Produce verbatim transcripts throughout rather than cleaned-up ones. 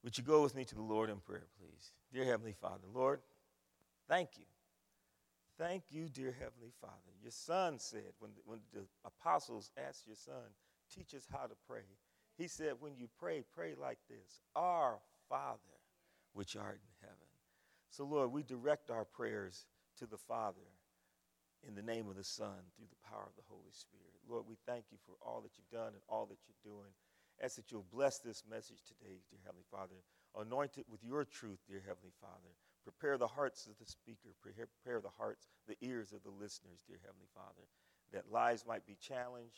Would you go with me to the Lord in prayer, please? Dear Heavenly Father, Lord, thank you. Thank you, dear Heavenly Father. Your son said, when, when the apostles asked your son, teach us how to pray, he said, when you pray, pray like this: Our Father, which art in heaven. So, Lord, we direct our prayers to the Father in the name of the Son through the power of the Holy Spirit. Lord, we thank you for all that you've done and all that you're doing. Ask that you'll bless this message today, dear Heavenly Father. Anoint it with your truth, dear Heavenly Father. Prepare the hearts of the speaker. Prepare the hearts, the ears of the listeners, dear Heavenly Father, that lives might be challenged,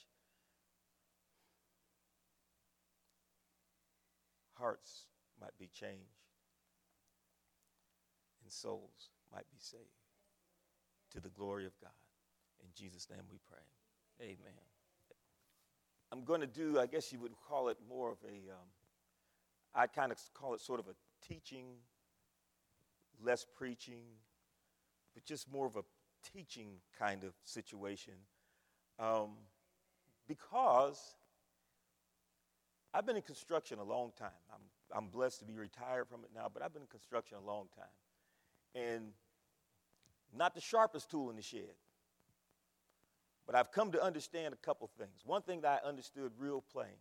hearts might be changed, and souls might be saved. To the glory of God. In Jesus' name we pray. Amen. I'm going to do, I guess you would call it more of a, um, I kind of call it sort of a teaching, less preaching, but just more of a teaching kind of situation. Um, because I've been in construction a long time. I'm, I'm blessed to be retired from it now, but I've been in construction a long time. And not the sharpest tool in the shed. But I've come to understand a couple things. One thing that I understood real plain: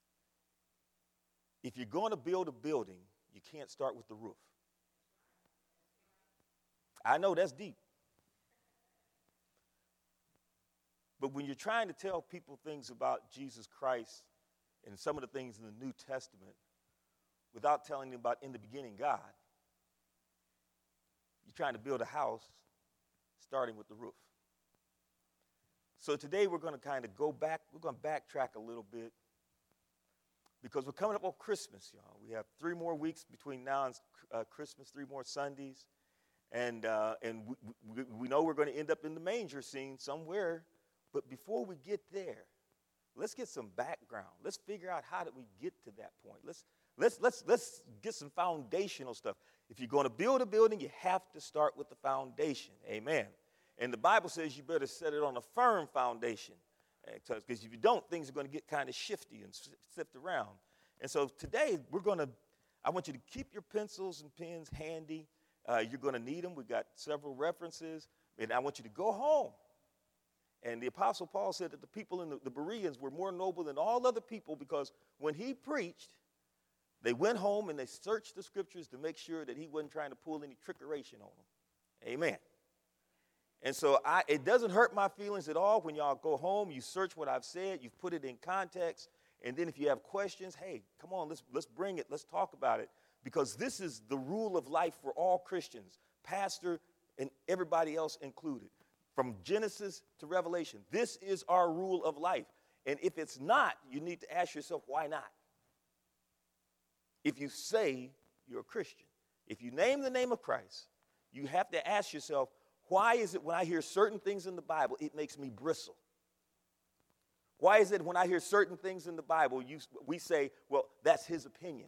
if you're going to build a building, you can't start with the roof. I know that's deep. But when you're trying to tell people things about Jesus Christ and some of the things in the New Testament without telling them about in the beginning God, you're trying to build a house starting with the roof. So today we're going to kind of go back, we're going to backtrack a little bit because we're coming up on Christmas, y'all. We have three more weeks between now and uh, Christmas, three more Sundays. And, uh, and we, we, we know we're going to end up in the manger scene somewhere. But before we get there, let's get some background. Let's figure out how did we get to that point. Let's, let's, let's, let's get some foundational stuff. If you're going to build a building, you have to start with the foundation. Amen. And the Bible says you better set it on a firm foundation. Because if you don't, things are going to get kind of shifty and sift around. And so today, we're going to, I want you to keep your pencils and pens handy. Uh, you're going to need them. We've got several references. And I want you to go home. And the Apostle Paul said that the people in the, the Bereans were more noble than all other people because when he preached, they went home and they searched the scriptures to make sure that he wasn't trying to pull any trickeration on them. Amen. And so I, it doesn't hurt my feelings at all when y'all go home, you search what I've said, you've put it in context, and then if you have questions, hey, come on, let's, let's bring it, let's talk about it, because this is the rule of life for all Christians, pastor and everybody else included, from Genesis to Revelation. This is our rule of life, and if it's not, you need to ask yourself, why not? If you say you're a Christian, if you name the name of Christ, you have to ask yourself, why is it when I hear certain things in the Bible, it makes me bristle? Why is it when I hear certain things in the Bible, you, we say, well, that's his opinion?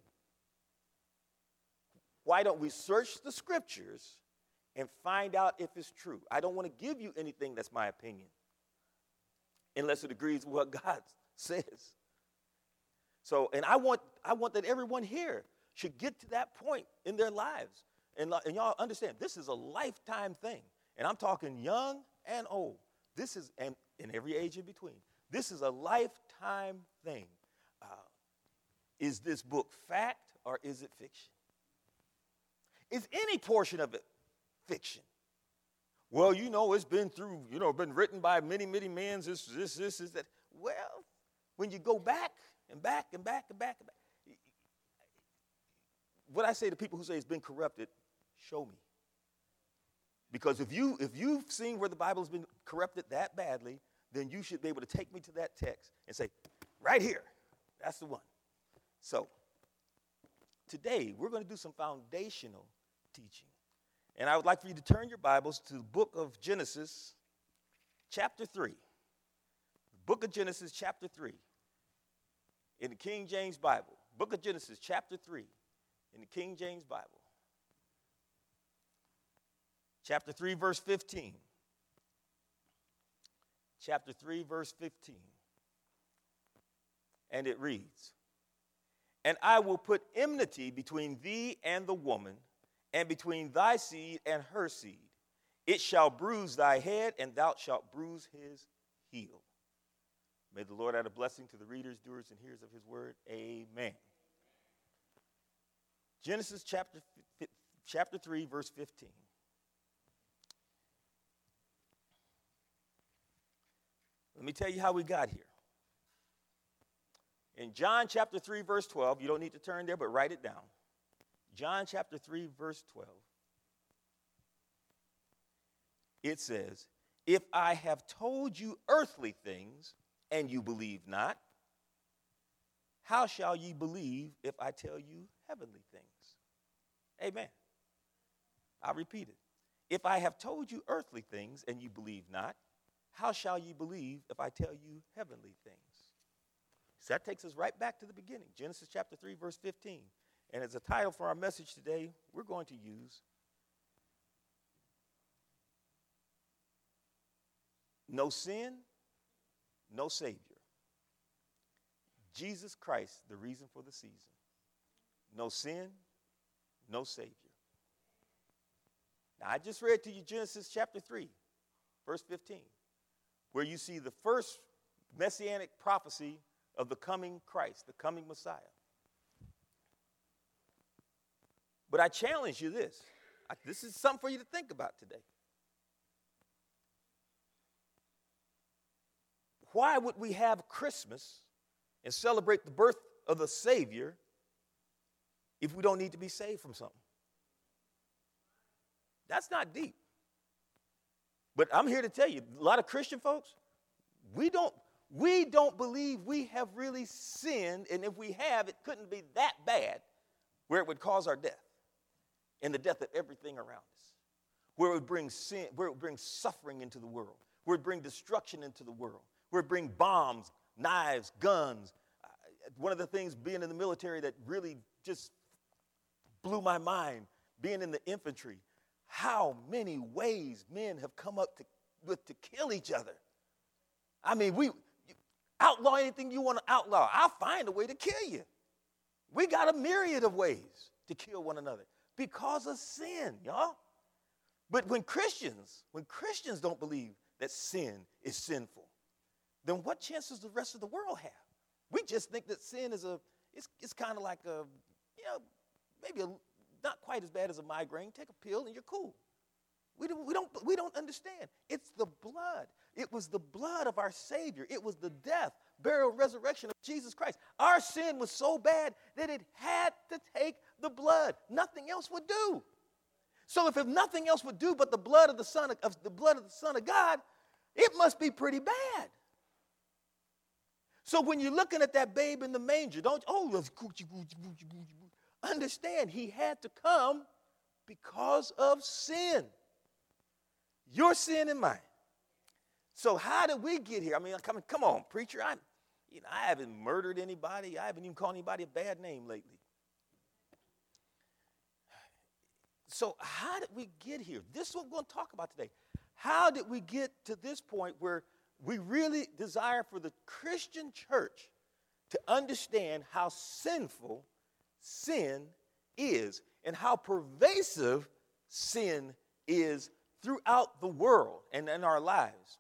Why don't we search the scriptures and find out if it's true? I don't want to give you anything that's my opinion unless it agrees with what God says. So, and I want, I want that everyone here should get to that point in their lives. And, and y'all understand, this is a lifetime thing. And I'm talking young and old. This is, and in every age in between. This is a lifetime thing. Uh, is this book fact or is it fiction? Is any portion of it fiction? Well, you know, it's been through, you know, been written by many, many men, this, this, this, is that. Well, when you go back and back and back and back and back, what I say to people who say it's been corrupted, show me. Because if, you, if you've seen where the Bible has been corrupted that badly, then you should be able to take me to that text and say, right here, that's the one. So today, we're going to do some foundational teaching. And I would like for you to turn your Bibles to the book of Genesis, chapter three. The book of Genesis, chapter three, in the King James Bible. Book of Genesis, chapter three, in the King James Bible. Chapter three, verse fifteen. Chapter three, verse fifteen. And it reads, And I will put enmity between thee and the woman, and between thy seed and her seed. It shall bruise thy head, and thou shalt bruise his heel. May the Lord add a blessing to the readers, doers, and hearers of his word. Amen. Genesis chapter, chapter three, verse fifteen. Let me tell you how we got here. In John chapter three, verse twelve, you don't need to turn there, but write it down. John chapter three, verse twelve. It says, if I have told you earthly things, and you believe not, how shall ye believe if I tell you heavenly things? Amen. I'll repeat it. If I have told you earthly things, and you believe not, how shall ye believe if I tell you heavenly things? So that takes us right back to the beginning, Genesis chapter three, verse fifteen. And as a title for our message today, we're going to use No Sin, No Savior. Jesus Christ, the reason for the season. No sin, no Savior. Now, I just read to you Genesis chapter three, verse fifteen, where you see the first messianic prophecy of the coming Christ, the coming Messiah. But I challenge you this. I, this is something for you to think about today. Why would we have Christmas and celebrate the birth of the Savior if we don't need to be saved from something? That's not deep. But I'm here to tell you, a lot of Christian folks, we don't, we don't believe we have really sinned, and if we have, it couldn't be that bad where it would cause our death and the death of everything around us, where it would bring sin, where it would bring suffering into the world, where it would bring destruction into the world, where it would bring bombs, knives, guns. Uh, one of the things being in the military that really just blew my mind, being in the infantry, how many ways men have come up to, with to kill each other. I mean, we outlaw anything you want to outlaw. I'll find a way to kill you. We got a myriad of ways to kill one another because of sin, y'all. But when Christians, when Christians don't believe that sin is sinful, then what chance does the rest of the world have? We just think that sin is a, it's, it's kind of like a, you know, maybe a, not quite as bad as a migraine. Take a pill and you're cool. We don't, we don't, we don't understand. It's the blood. It was the blood of our Savior. It was the death, burial, resurrection of Jesus Christ. Our sin was so bad that it had to take the blood. Nothing else would do. So if, if nothing else would do but the blood of the Son of, of the blood of the Son of God, it must be pretty bad. So when you're looking at that babe in the manger, don't, oh, that's coochie, coochie, coochie, coochie. Understand, he had to come because of sin. Your sin and mine. So how did we get here? I mean, come, come on, preacher. I, you know, I haven't murdered anybody. I haven't even called anybody a bad name lately. So how did we get here? This is what we're going to talk about today. How did we get to this point where we really desire for the Christian church to understand how sinful sin is and how pervasive sin is throughout the world and in our lives?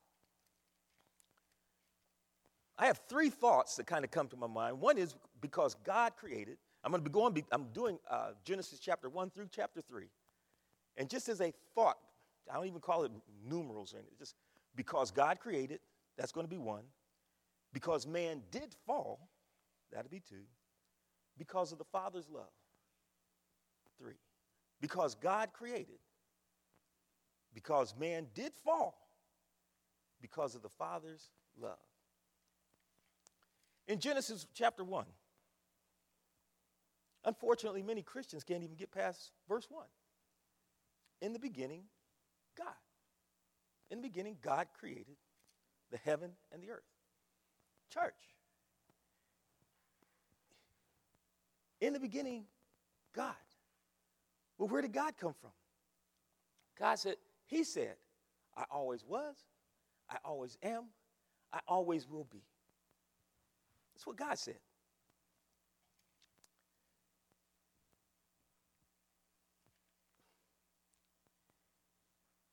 I have three thoughts that kind of come to my mind. One is because God created. I'm going to be going, I'm doing uh, Genesis chapter one through chapter three. And just as a thought, I don't even call it numerals or anything, just because God created, that's going to be one. Because man did fall, that'll be two. Because of the Father's love, three. Because God created, because man did fall, because of the Father's love. In Genesis chapter one, unfortunately, many Christians can't even get past verse one. In the beginning, God. In the beginning, God created the heaven and the earth. Church. In the beginning, God. Well, where did God come from? God said, he said, I always was, I always am, I always will be. That's what God said.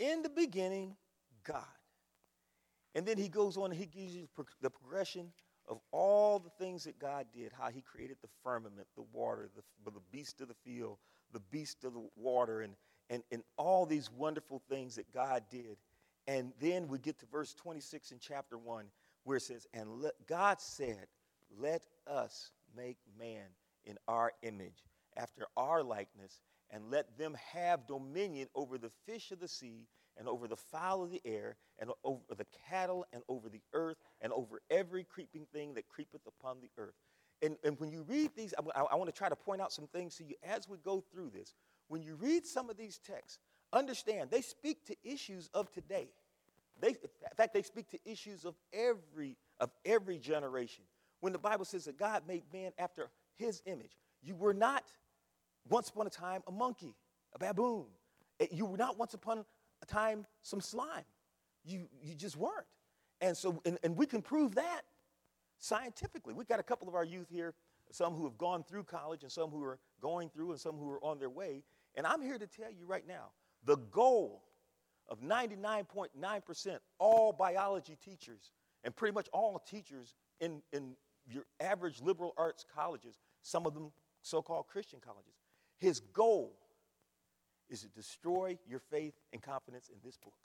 in the beginning, God. And then he goes on and he gives you the progression of all the things that God did, how he created the firmament, the water, the, the beast of the field, the beast of the water, and, and, and all these wonderful things that God did. And then we get to verse twenty-six in chapter one, where it says, and let, God said, let us make man in our image, after our likeness, and let them have dominion over the fish of the sea, and over the fowl of the air, and over the cattle, and over the earth, and over every creeping thing that creepeth upon the earth. And, and when you read these, I, I want to try to point out some things to you as we go through this. When you read some of these texts, understand they speak to issues of today. They, in fact, they speak to issues of every, of every generation. When the Bible says that God made man after his image, you were not once upon a time a monkey, a baboon. You were not once upon a time some slime. You, you just weren't. And so, and, and we can prove that scientifically. We've got a couple of our youth here, some who have gone through college and some who are going through and some who are on their way. And I'm here to tell you right now, the goal of ninety-nine point nine percent all biology teachers and pretty much all teachers in, in your average liberal arts colleges, some of them so-called Christian colleges, his goal is to destroy your faith and confidence in this book.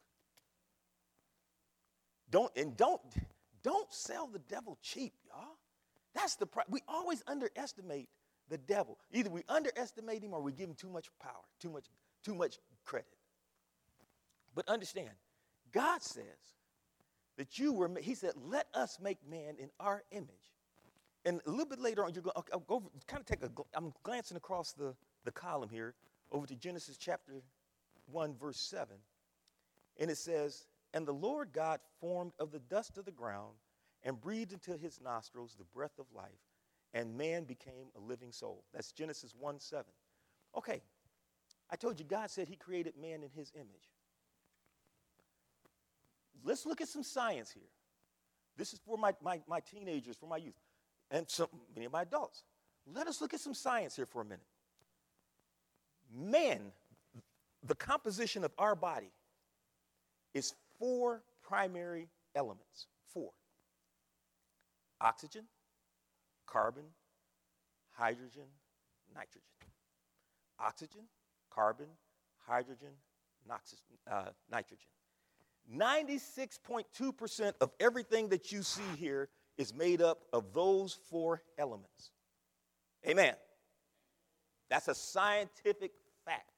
Don't and don't don't sell the devil cheap, y'all. That's the pri- we always underestimate the devil. Either we underestimate him or we give him too much power, too much too much credit. But understand, God says that you were. He said, "Let us make man in our image." And a little bit later on, you're going. I'll go over, kind of take a. I'm glancing across the the column here over to Genesis chapter one, verse seven, and it says, "And the Lord God formed of the dust of the ground and breathed into his nostrils the breath of life, and man became a living soul." That's Genesis one seven. Okay, I told you God said he created man in his image. Let's look at some science here. This is for my, my, my teenagers, for my youth, and some, many of my adults. Let us look at some science here for a minute. Man, the composition of our body is four primary elements. Four. Oxygen, carbon, hydrogen, nitrogen. Oxygen, carbon, hydrogen, noxi- uh, nitrogen. ninety-six point two percent of everything that you see here is made up of those four elements. Amen. That's a scientific fact.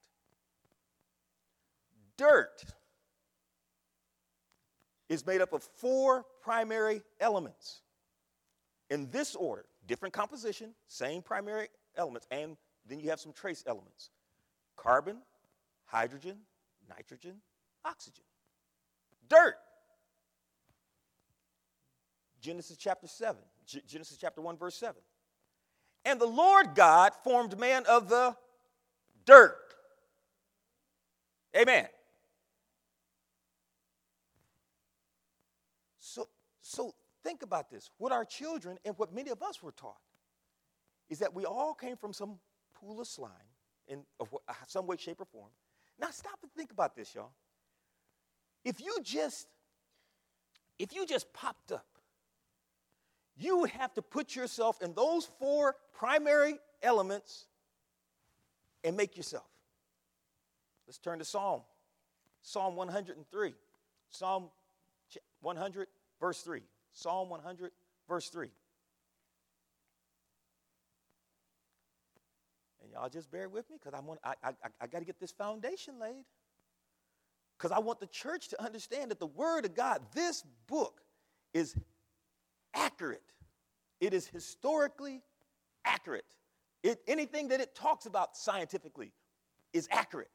Dirt is made up of four primary elements. In this order, different composition, same primary elements, and then you have some trace elements. Carbon, hydrogen, nitrogen, oxygen. Dirt. Genesis chapter seven, G- Genesis chapter one, verse seven. And the Lord God formed man of the dirt. Amen. So, so think about this. What our children and what many of us were taught is that we all came from some pool of slime in of some way, shape, or form. Now stop and think about this, y'all. If you just, if you just popped up, you would have to put yourself in those four primary elements and make yourself. Let's turn to Psalm. Psalm one hundred three. Psalm one hundred, verse three. Psalm one hundred, verse three. And y'all just bear with me because I want I, I, I got to get this foundation laid. Because I want the church to understand that the Word of God, this book, is accurate. It is historically accurate. It, anything that it talks about scientifically is accurate.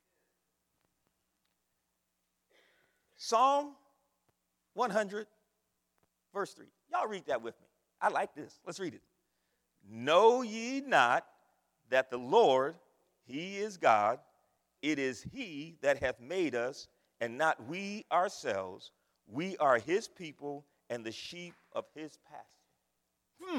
Psalm one hundred, verse three. Y'all read that with me. I like this. Let's read it. Know ye not that the Lord, he is God. It is he that hath made us, and not we ourselves. We are his people and the sheep of his pasture. Hmm.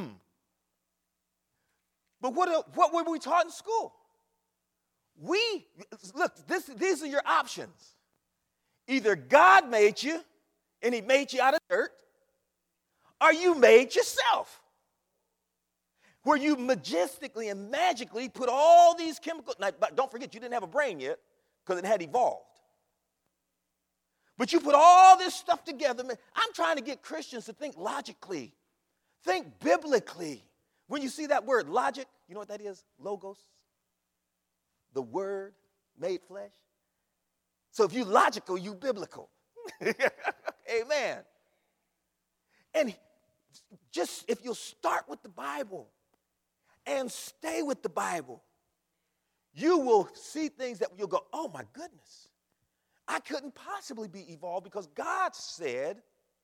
But what, what were we taught in school? We, look, this, these are your options. Either God made you, and he made you out of dirt, or you made yourself. Where you majestically and magically put all these chemicals, now, but don't forget you didn't have a brain yet, because it had evolved. But you put all this stuff together. I'm trying to get Christians to think logically, think biblically. When you see that word logic, you know what that is? Logos. The word made flesh. So if you logical, you biblical. Amen. And just if you'll start with the Bible and stay with the Bible, you will see things that you'll go, oh my goodness, I couldn't possibly be evolved because God said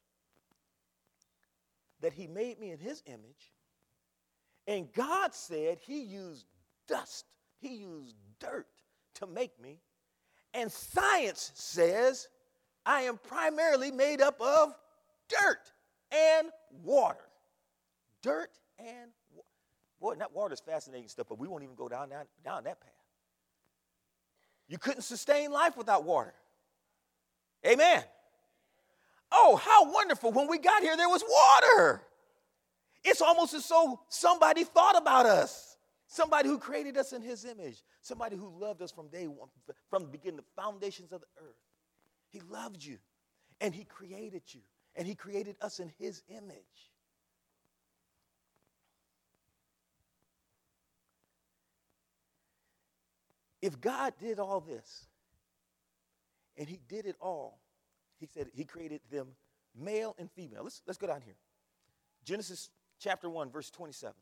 that he made me in his image, and God said he used dust, he used dirt to make me, and science says I am primarily made up of dirt and water. Dirt and water. Boy, that water is fascinating stuff, but we won't even go down, down, down that path. You couldn't sustain life without water. Amen. Oh, how wonderful. When we got here, there was water. It's almost as though somebody thought about us. Somebody who created us in his image. Somebody who loved us from day one, from the beginning, the foundations of the earth. He loved you, and he created you, and he created us in his image. If God did all this, and he did it all, he said he created them male and female. Let's, let's go down here. Genesis chapter one, verse twenty-seven.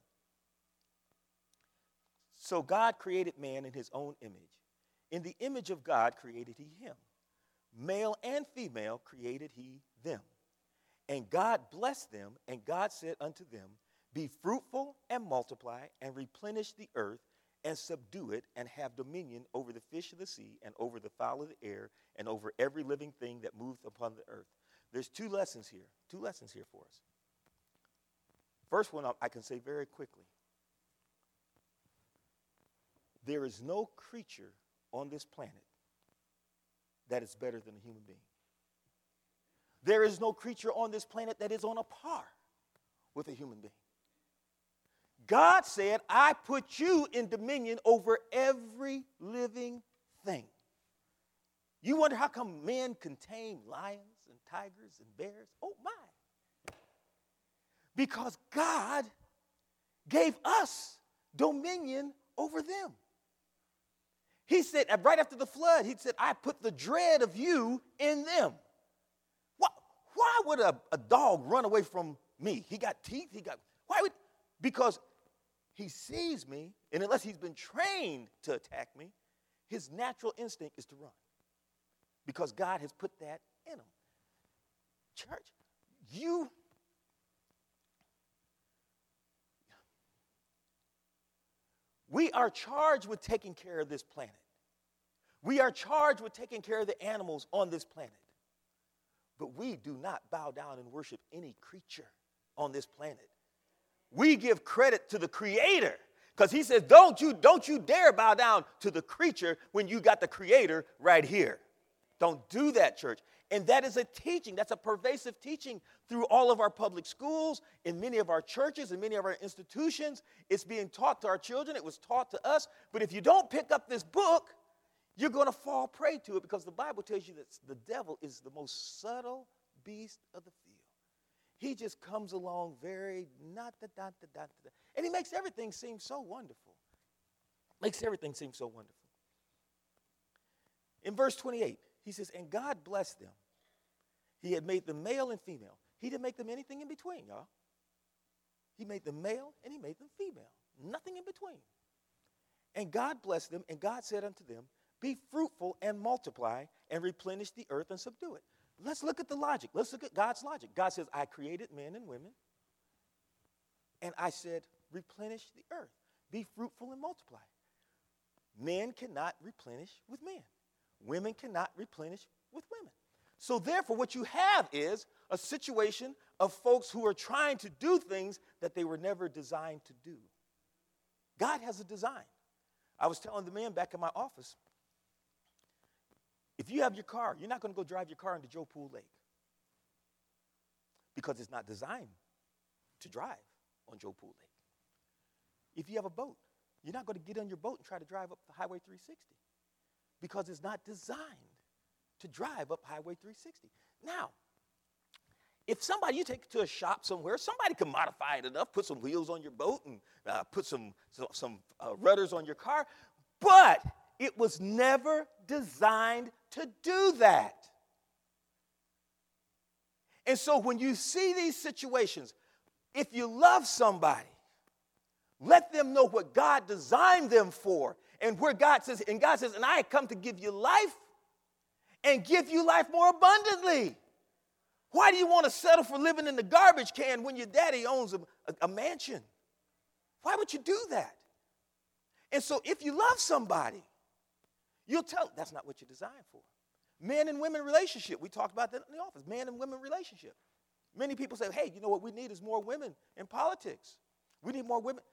So God created man in his own image. In the image of God created he him. Male and female created he them. And God blessed them, and God said unto them, be fruitful and multiply, and replenish the earth, and subdue it, and have dominion over the fish of the sea, and over the fowl of the air, and over every living thing that moveth upon the earth. There's two lessons here, two lessons here for us. First one I can say very quickly. There is no creature on this planet that is better than a human being. There is no creature on this planet that is on a par with a human being. God said, I put you in dominion over every living thing. You wonder how come men can tame lions and tigers and bears? Oh, my. Because God gave us dominion over them. He said, right after the flood, he said, I put the dread of you in them. Why, why would a, a dog run away from me? He got teeth. He got, why would, because he sees me, and unless he's been trained to attack me, his natural instinct is to run. Because God has put that in him. Church, you, we are charged with taking care of this planet. We are charged with taking care of the animals on this planet. But we do not bow down and worship any creature on this planet. We give credit to the Creator, because he says, don't you, don't you dare bow down to the creature when you got the Creator right here. Don't do that, church. And that is a teaching. That's a pervasive teaching through all of our public schools, in many of our churches, in many of our institutions. It's being taught to our children. It was taught to us. But if you don't pick up this book, you're going to fall prey to it, because the Bible tells you that the devil is the most subtle beast of the field. He just comes along very, not da da da da da, and he makes everything seem so wonderful. Makes everything seem so wonderful. In verse twenty-eight, he says, and God blessed them. He had made them male and female. He didn't make them anything in between, y'all. He made them male and he made them female. Nothing in between. And God blessed them, and God said unto them, be fruitful and multiply, and replenish the earth and subdue it. Let's look at the logic. Let's look at God's logic. God says, I created men and women, and I said, replenish the earth. Be fruitful and multiply. Men cannot replenish with men. Women cannot replenish with women. So therefore, what you have is a situation of folks who are trying to do things that they were never designed to do. God has a design. I was telling the man back in my office, If you have your car, you're not going to go drive your car into Joe Pool Lake because it's not designed to drive on Joe Pool Lake. If you have a boat, you're not going to get on your boat and try to drive up the Highway three sixty because it's not designed to drive up Highway three sixty. Now, if somebody, you take it to a shop somewhere, somebody can modify it enough, put some wheels on your boat and uh, put some, some, some uh, rudders on your car, but it was never designed to do that. And so when you see these situations, if you love somebody, let them know what God designed them for and where God says, and God says, and I have come to give you life and give you life more abundantly. Why do you want to settle for living in the garbage can when your daddy owns a, a, a mansion? Why would you do that? And so if you love somebody, you'll tell them that's not what you're designed for. Men and women relationship, we talked about that in the office, man and women relationship. Many people say, hey, you know what we need is more women in politics. We need more women.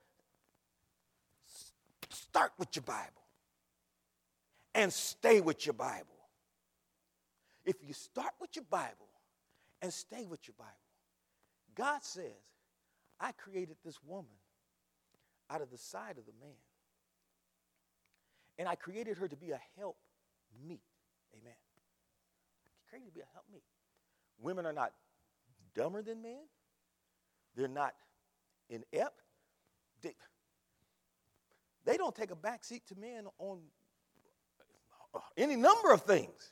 Start with your Bible and stay with your Bible. If you start with your Bible and stay with your Bible, God says, I created this woman out of the side of the man. And I created her to be a help meet. Amen. I created her to be a help meet. Women are not dumber than men. They're not inept. They, they don't take a back seat to men on any number of things.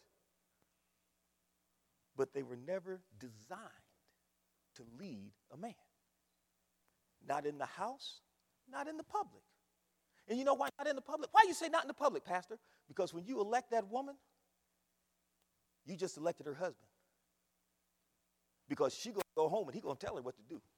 But they were never designed to lead a man. Not in the house, not in the public. And you know why not in the public? Why you say not in the public, Pastor? Because when you elect that woman, you just elected her husband. Because she's going to go home and he's going to tell her what to do.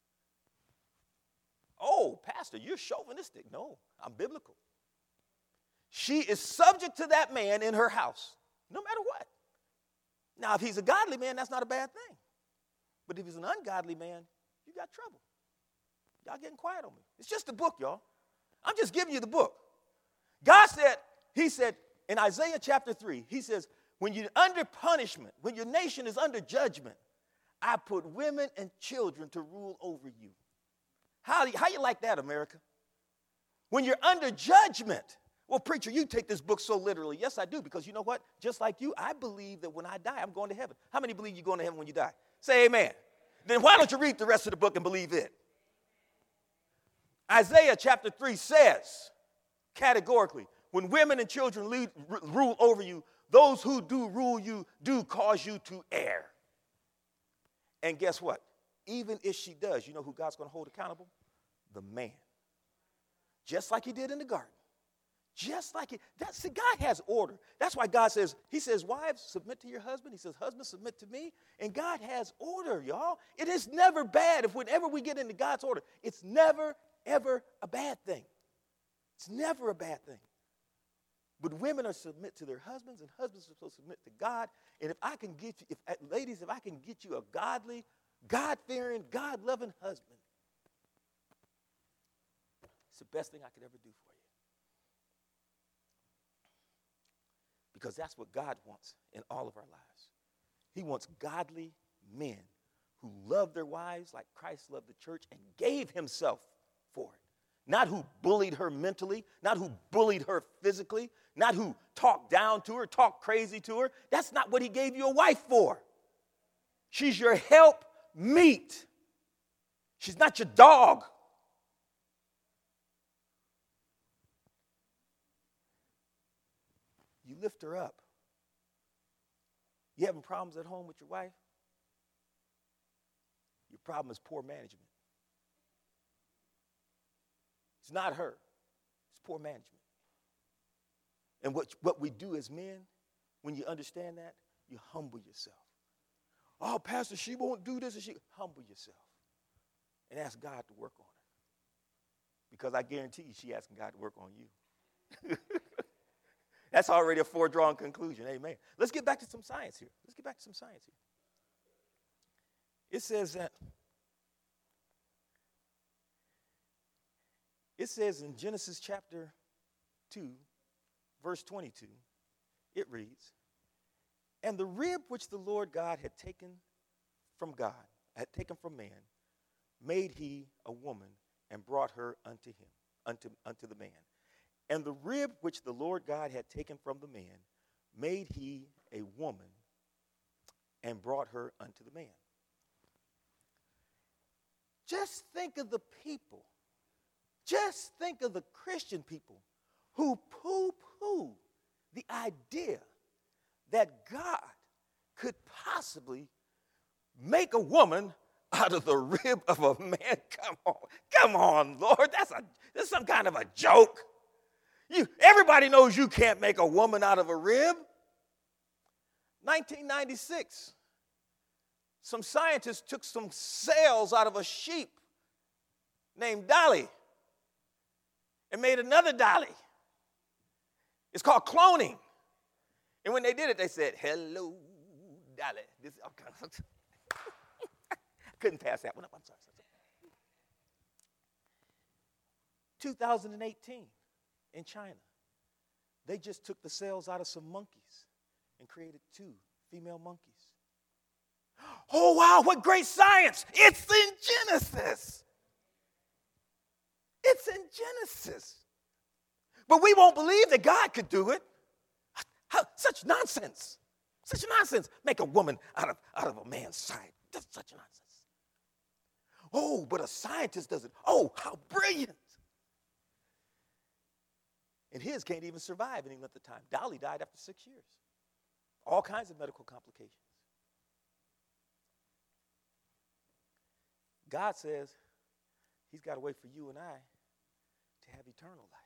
Oh, Pastor, you're chauvinistic. No, I'm biblical. She is subject to that man in her house, no matter what. Now, if he's a godly man, that's not a bad thing. But if he's an ungodly man, you got trouble. Y'all getting quiet on me. It's just a book, y'all. I'm just giving you the book. God said, he said in Isaiah chapter three, he says, when you're under punishment, when your nation is under judgment, I put women and children to rule over you. How, how you like that, America? When you're under judgment. Well, preacher, you take this book so literally. Yes, I do, because you know what? Just like you, I believe that when I die, I'm going to heaven. How many believe you're going to heaven when you die? Say amen. Then why don't you read the rest of the book and believe it? Isaiah chapter three says, categorically, when women and children lead, r- rule over you, those who do rule you do cause you to err. And guess what? Even if she does, you know who God's going to hold accountable? The man. Just like he did in the garden. Just like it. That's, see, God has order. That's why God says, he says, wives, submit to your husband. He says, husbands, submit to me. And God has order, y'all. It is never bad. If whenever we get into God's order, it's never, ever a bad thing. It's never a bad thing. But women are submit to their husbands, and husbands are supposed to submit to God. And if I can get you, if ladies, if I can get you a godly, God-fearing, God-loving husband, it's the best thing I could ever do for you. Because that's what God wants in all of our lives. He wants godly men who love their wives like Christ loved the church and gave himself for it. Not who bullied her mentally, not who bullied her physically, not who talked down to her, talked crazy to her. That's not what he gave you a wife for. She's your help meet. She's not your dog. You lift her up. You having problems at home with your wife? Your problem is poor management. It's not her. It's poor management. And what, what we do as men, when you understand that, you humble yourself. Oh, Pastor, she won't do this. And she humble yourself and ask God to work on her. Because I guarantee you she's asking God to work on you. That's already a foredrawn conclusion. Amen. Let's get back to some science here. Let's get back to some science here. It says that, it says in Genesis chapter two, verse twenty-two, it reads, And the rib which the Lord God had taken from God, had taken from man, made he a woman and brought her unto him, unto, unto the man. And the rib which the Lord God had taken from the man, made he a woman and brought her unto the man. Just think of the people, just think of the Christian people who poo-poo the idea that God could possibly make a woman out of the rib of a man. Come on, come on, Lord, that's a that's some kind of a joke. You, everybody knows you can't make a woman out of a rib. nineteen ninety-six, some scientists took some cells out of a sheep named Dolly and made another Dolly. It's called cloning. And when they did it, they said, hello, Dolly. This, okay. I couldn't pass that one up. I'm sorry. two thousand eighteen in China, they just took the cells out of some monkeys and created two female monkeys. Oh, wow, what great science. It's in Genesis. It's in Genesis. But we won't believe that God could do it. How, such nonsense. Such nonsense. Make a woman out of, out of a man's side. That's such nonsense. Oh, but a scientist does it. Oh, how brilliant. And his can't even survive any length of time. Dolly died after six years. All kinds of medical complications. God says he's got a way for you and I to have eternal life.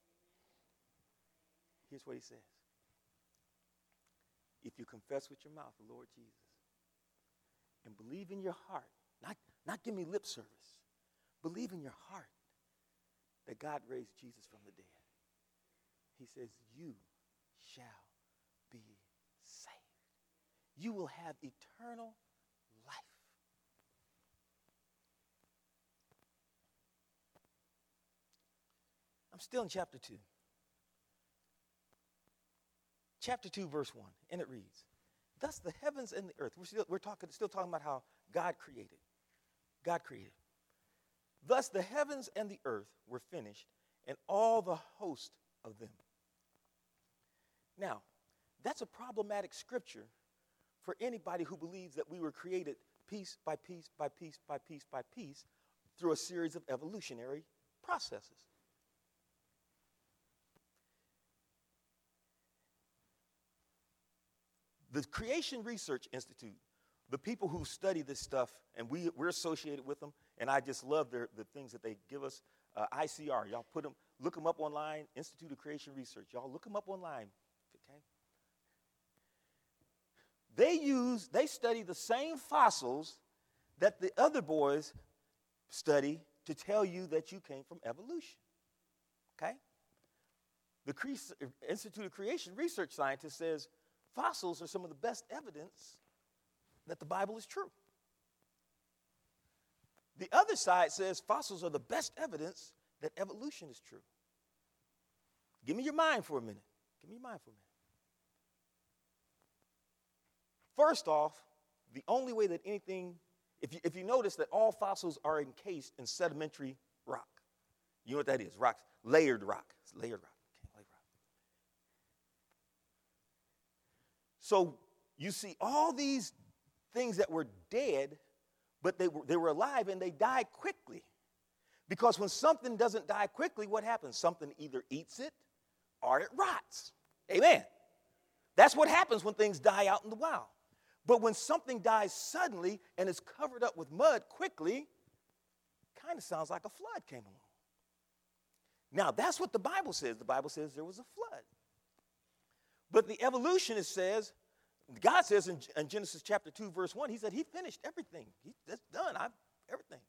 Here's what he says. If you confess with your mouth the Lord Jesus and believe in your heart, not, not give me lip service, believe in your heart that God raised Jesus from the dead, he says, you shall be saved. You will have eternal life. I'm still in chapter two. Chapter two, verse one, and it reads, thus the heavens and the earth, we're still, we're talking, still talking about how God created. God created. Thus the heavens and the earth were finished, and all the host of them. Now, that's a problematic scripture for anybody who believes that we were created piece by piece by piece by piece by piece through a series of evolutionary processes. The Creation Research Institute, the people who study this stuff, and we, we're associated with them, and I just love their, the things that they give us. Uh, I C R, y'all put them, look them up online, Institute of Creation Research. Y'all look them up online, okay? They use, they study the same fossils that the other boys study to tell you that you came from evolution, okay? The Cre- Institute of Creation Research scientist says, fossils are some of the best evidence that the Bible is true. The other side says fossils are the best evidence that evolution is true. Give me your mind for a minute. Give me your mind for a minute. First off, the only way that anything, if you, if you notice that all fossils are encased in sedimentary rock. You know what that is? Rocks, layered rock. It's layered rock. So you see all these things that were dead, but they were, they were alive and they died quickly. Because when something doesn't die quickly, what happens? Something either eats it or it rots. Amen. That's what happens when things die out in the wild. But when something dies suddenly and is covered up with mud quickly, kind of sounds like a flood came along. Now, that's what the Bible says. The Bible says there was a flood. But the evolutionist says, God says in, in Genesis chapter two, verse one, he said he finished everything. He, that's done, I've, everything.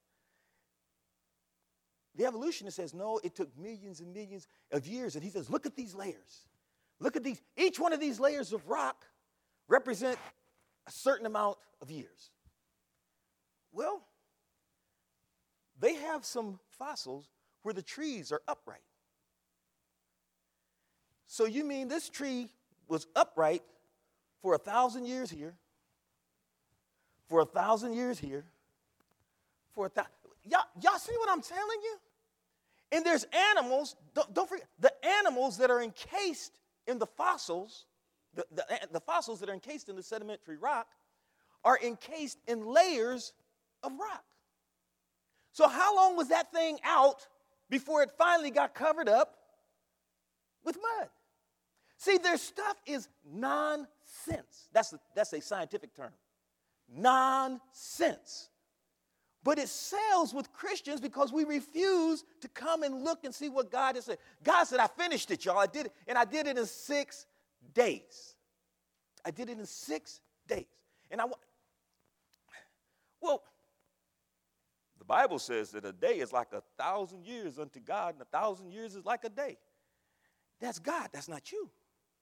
The evolutionist says, no, it took millions and millions of years. And he says, look at these layers. Look at these. Each one of these layers of rock represent a certain amount of years. Well, they have some fossils where the trees are upright. So you mean this tree was upright for a thousand years here, for a thousand years here, for a thousand. Y'all, y'all see what I'm telling you? And there's animals, don't, don't forget, the animals that are encased in the fossils, the, the, the fossils that are encased in the sedimentary rock are encased in layers of rock. So how long was that thing out before it finally got covered up with mud? See, their stuff is nonsense. That's a, that's a scientific term. Nonsense. But it sells with Christians because we refuse to come and look and see what God has said. God said, I finished it, y'all. I did it, and I did it in six days. I did it in six days. And I, well, the Bible says that a day is like a thousand years unto God, and a thousand years is like a day. That's God. That's not you.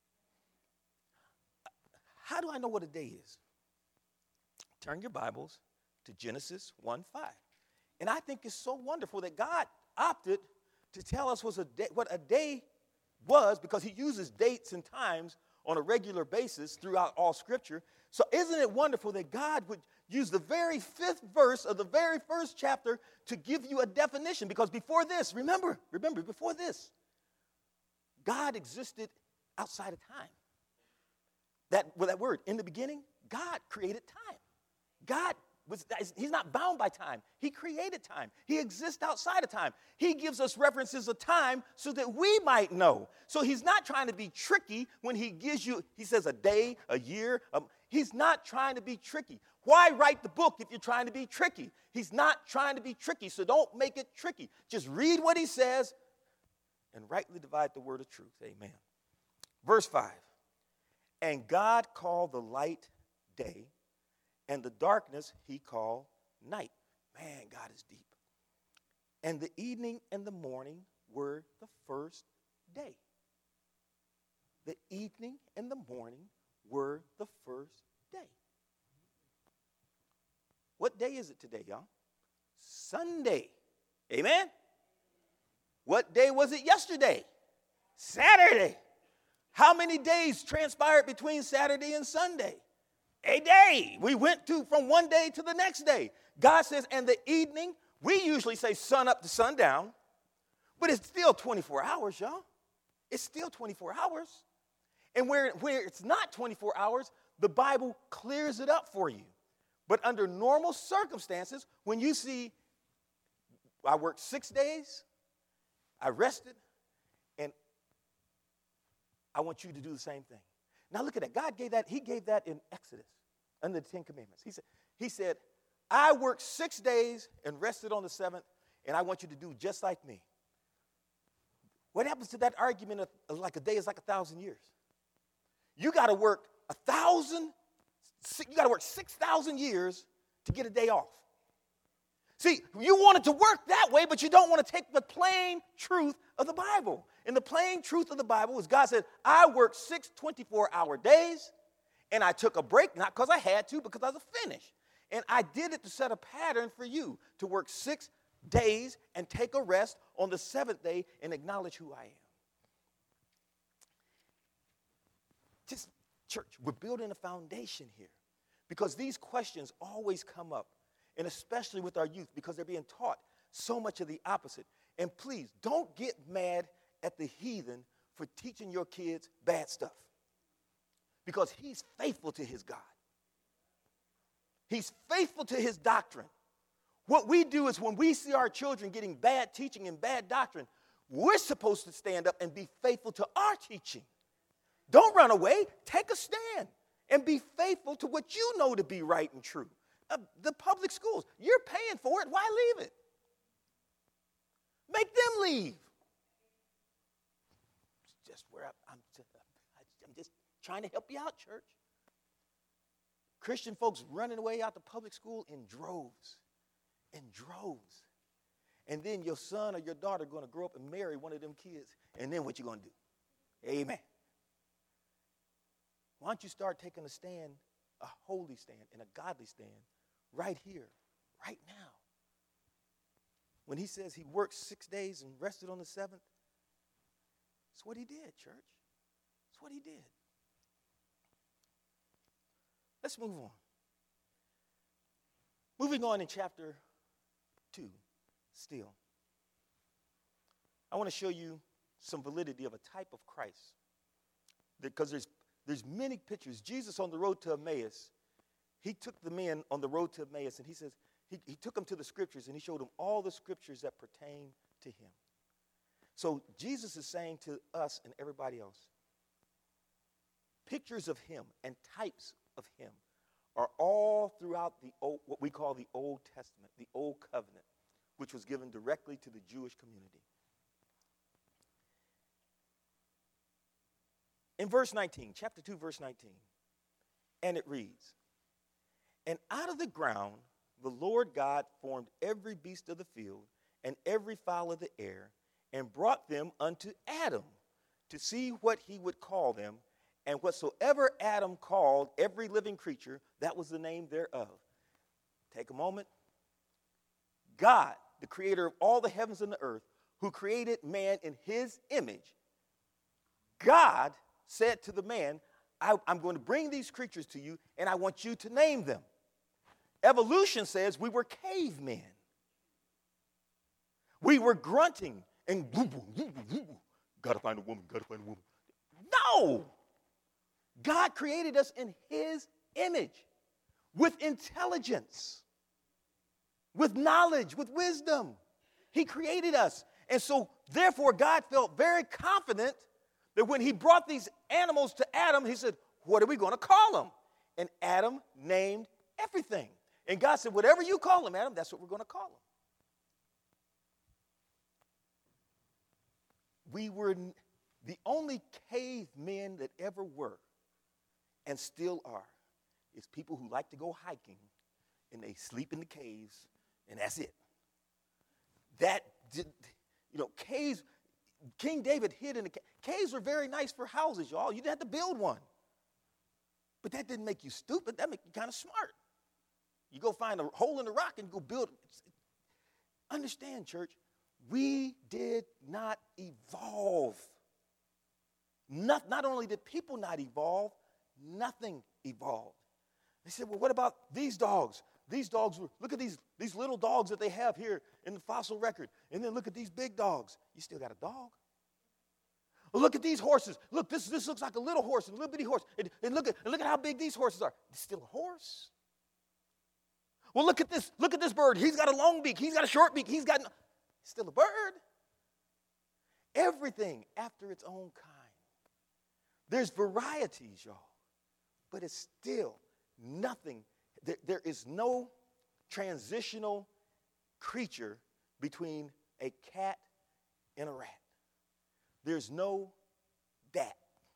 How do I know what a day is? Turn your Bibles to Genesis one five. And I think it's so wonderful that God opted to tell us was a day, what a day was, because he uses dates and times on a regular basis throughout all Scripture. So isn't it wonderful that God would use the very fifth verse of the very first chapter to give you a definition? Because before this, remember, remember, before this, God existed outside of time. That, with that word, in the beginning, God created time. God was, he's not bound by time. He created time. He exists outside of time. He gives us references of time so that we might know. So he's not trying to be tricky when he gives you, he says a day, a year. Um, he's not trying to be tricky. Why write the book if you're trying to be tricky? He's not trying to be tricky, so don't make it tricky. Just read what he says and rightly divide the word of truth. Amen. Verse five. And God called the light day, and the darkness he called night. Man, God is deep. And the evening and the morning were the first day. The evening and the morning were the first day. What day is it today, y'all? Sunday. Amen? What day was it yesterday? Saturday. How many days transpired between Saturday and Sunday? A day. We went to from one day to the next day. God says, and the evening, we usually say sun up to sundown, but it's still twenty-four hours, y'all. It's still twenty-four hours. And where, where it's not twenty-four hours, the Bible clears it up for you. But under normal circumstances, when you see, I worked six days, I rested, and I want you to do the same thing. Now look at that. God gave that, he gave that in Exodus under the Ten Commandments. He said, he said, I worked six days and rested on the seventh, and I want you to do just like me. What happens to that argument of, of like a day is like a thousand years? You got to work a thousand, you got to work six thousand years to get a day off. See, you want it to work that way, but you don't want to take the plain truth of the Bible. And the plain truth of the Bible is God said, I worked six twenty-four hour days, and I took a break, not because I had to, because I was finished. And I did it to set a pattern for you, to work six days and take a rest on the seventh day and acknowledge who I am. Just, church, we're building a foundation here, because these questions always come up. And especially with our youth, because they're being taught so much of the opposite. And please, don't get mad at the heathen for teaching your kids bad stuff. Because he's faithful to his God. He's faithful to his doctrine. What we do is when we see our children getting bad teaching and bad doctrine, we're supposed to stand up and be faithful to our teaching. Don't run away. Take a stand and be faithful to what you know to be right and true. Uh, the public schools, you're paying for it. Why leave it? Make them leave. It's just where I, I'm, I'm just trying to help you out, church. Christian folks running away out to public school in droves, in droves. And then your son or your daughter going to grow up and marry one of them kids. And then what you going to do? Amen. Why don't you start taking a stand, a holy stand and a godly stand, right here, right now. When he says he worked six days and rested on the seventh, that's what he did, church. That's what he did. Let's move on. Moving on in chapter two, still. I want to show you some validity of a type of Christ. Because there's, there's many pictures. Jesus on the road to Emmaus, he took the men on the road to Emmaus, and he says, he, he took them to the scriptures, and he showed them all the scriptures that pertain to him. So Jesus is saying to us and everybody else, pictures of him and types of him are all throughout the old, what we call the Old Testament, the Old Covenant, which was given directly to the Jewish community. In verse nineteen, chapter two, verse nineteen, and it reads, "And out of the ground the Lord God formed every beast of the field and every fowl of the air, and brought them unto Adam to see what he would call them. And whatsoever Adam called every living creature, that was the name thereof." Take a moment. God, the creator of all the heavens and the earth, who created man in his image, God said to the man, I, I'm going to bring these creatures to you, and I want you to name them. Evolution says we were cavemen. We were grunting and woo, woo, woo, woo, woo. Gotta find a woman, gotta find a woman. No! God created us in his image with intelligence, with knowledge, with wisdom. He created us. And so, therefore, God felt very confident that when he brought these animals to Adam, he said, what are we going to call them? And Adam named everything. And God said, whatever you call them, Adam, that's what we're going to call them. We were the only cavemen that ever were and still are is people who like to go hiking and they sleep in the caves and that's it. That, you know, caves, King David hid in the cave. Caves were very nice for houses, y'all. You didn't have to build one. But that didn't make you stupid. That made you kind of smart. You go find a hole in the rock and go build it. Understand, church, we did not evolve. Not, not only did people not evolve, nothing evolved. They said, well, what about these dogs? These dogs, were, look at these, these little dogs that they have here in the fossil record. And then look at these big dogs. You still got a dog. Well, look at these horses. Look, this, this looks like a little horse, a little bitty horse. And, and, look at, and look at how big these horses are. It's still a horse. Well, look at this. Look at this bird. He's got a long beak. He's got a short beak. He's got, it's still a bird. Everything after its own kind. There's varieties, y'all. But it's still nothing. There, there is no transitional creature between a cat and a rat. There's no that.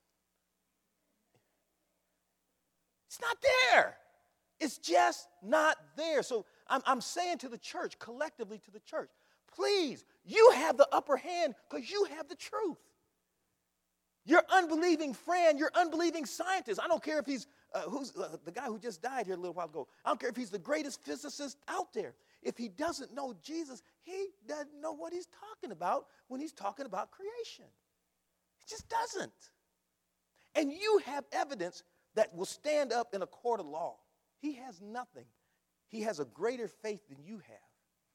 It's not there. It's just not there. So I'm, I'm saying to the church, collectively to the church, please, you have the upper hand because you have the truth. Your unbelieving friend, your unbelieving scientist, I don't care if he's uh, who's uh, the guy who just died here a little while ago. I don't care if he's the greatest physicist out there. If he doesn't know Jesus, he doesn't know what he's talking about when he's talking about creation. He just doesn't. And you have evidence that will stand up in a court of law. He has nothing. He has a greater faith than you have.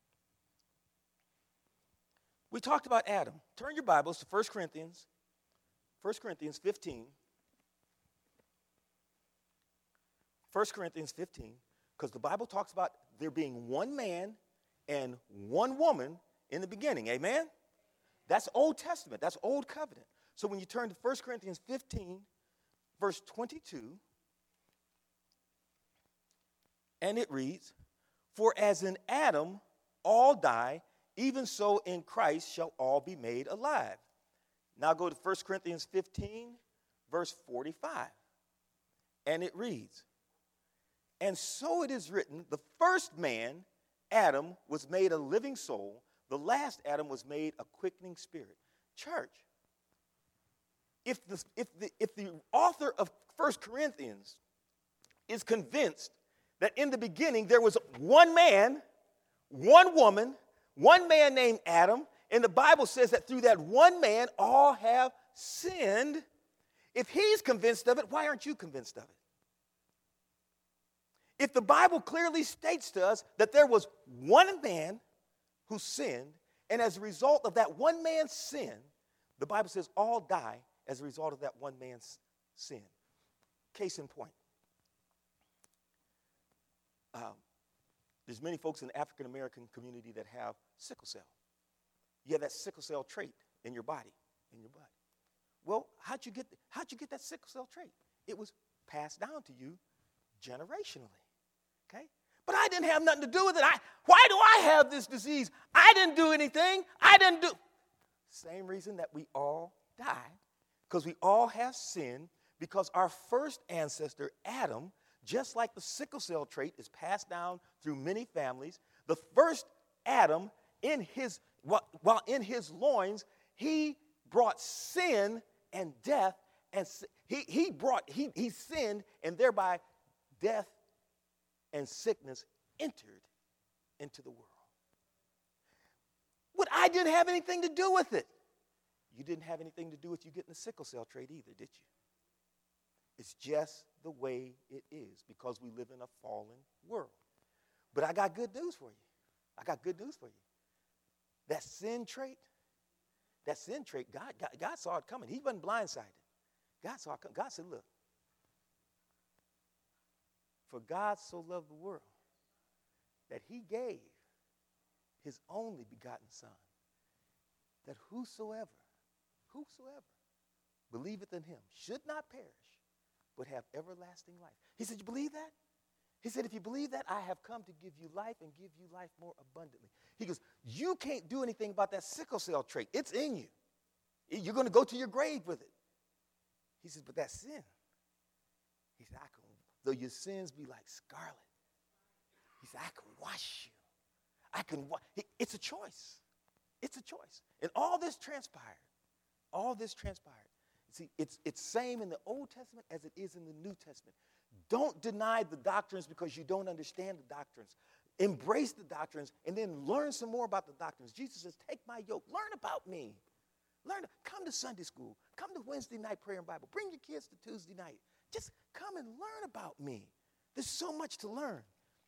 We talked about Adam. Turn your Bibles to First Corinthians, First Corinthians fifteen. First Corinthians fifteen, because the Bible talks about there being one man and one woman in the beginning. Amen? That's Old Testament. That's Old Covenant. So when you turn to First Corinthians fifteen, verse twenty-two, and it reads, "For as in Adam all die, even so in Christ shall all be made alive." Now go to First Corinthians fifteen, verse forty-five. And it reads, "And so it is written, the first man, Adam, was made a living soul. The last Adam was made a quickening spirit." Church, if the, if the, if the author of First Corinthians is convinced that in the beginning there was one man, one woman, one man named Adam, and the Bible says that through that one man all have sinned, if he's convinced of it, why aren't you convinced of it? If the Bible clearly states to us that there was one man who sinned, and as a result of that one man's sin, the Bible says all die as a result of that one man's sin. Case in point. Um, there's many folks in the African American community that have sickle cell. You have that sickle cell trait in your body, in your body. Well, how'd you get how'd you get that sickle cell trait? It was passed down to you generationally. Okay? But I didn't have nothing to do with it. I, why do I have this disease? I didn't do anything. I didn't do. Same reason that we all die, because we all have sin, because our first ancestor, Adam, just like the sickle cell trait is passed down through many families, the first Adam, in his while in his loins, he brought sin and death, and he, he brought he, he sinned, and thereby death and sickness entered into the world. But I didn't have anything to do with it. You didn't have anything to do with you getting the sickle cell trait either, did you? It's just the way it is, because we live in a fallen world. But I got good news for you. I got good news for you. That sin trait, that sin trait, God, God, God saw it coming. He wasn't blindsided. God saw it coming. God said, look, for God so loved the world that he gave his only begotten Son, that whosoever, whosoever believeth in him should not perish, but have everlasting life. He said, you believe that? He said, if you believe that, I have come to give you life and give you life more abundantly. He goes, you can't do anything about that sickle cell trait. It's in you. You're going to go to your grave with it. He says, but that sin, he said, I can, though your sins be like scarlet, he said, I can wash you. I can wash. It's a choice. It's a choice. And all this transpired. All this transpired. See, it's it's same in the Old Testament as it is in the New Testament. Don't deny the doctrines because you don't understand the doctrines. Embrace the doctrines and then learn some more about the doctrines. Jesus says, take my yoke. Learn about me. Learn. Come to Sunday school. Come to Wednesday night prayer and Bible. Bring your kids to Tuesday night. Just come and learn about me. There's so much to learn.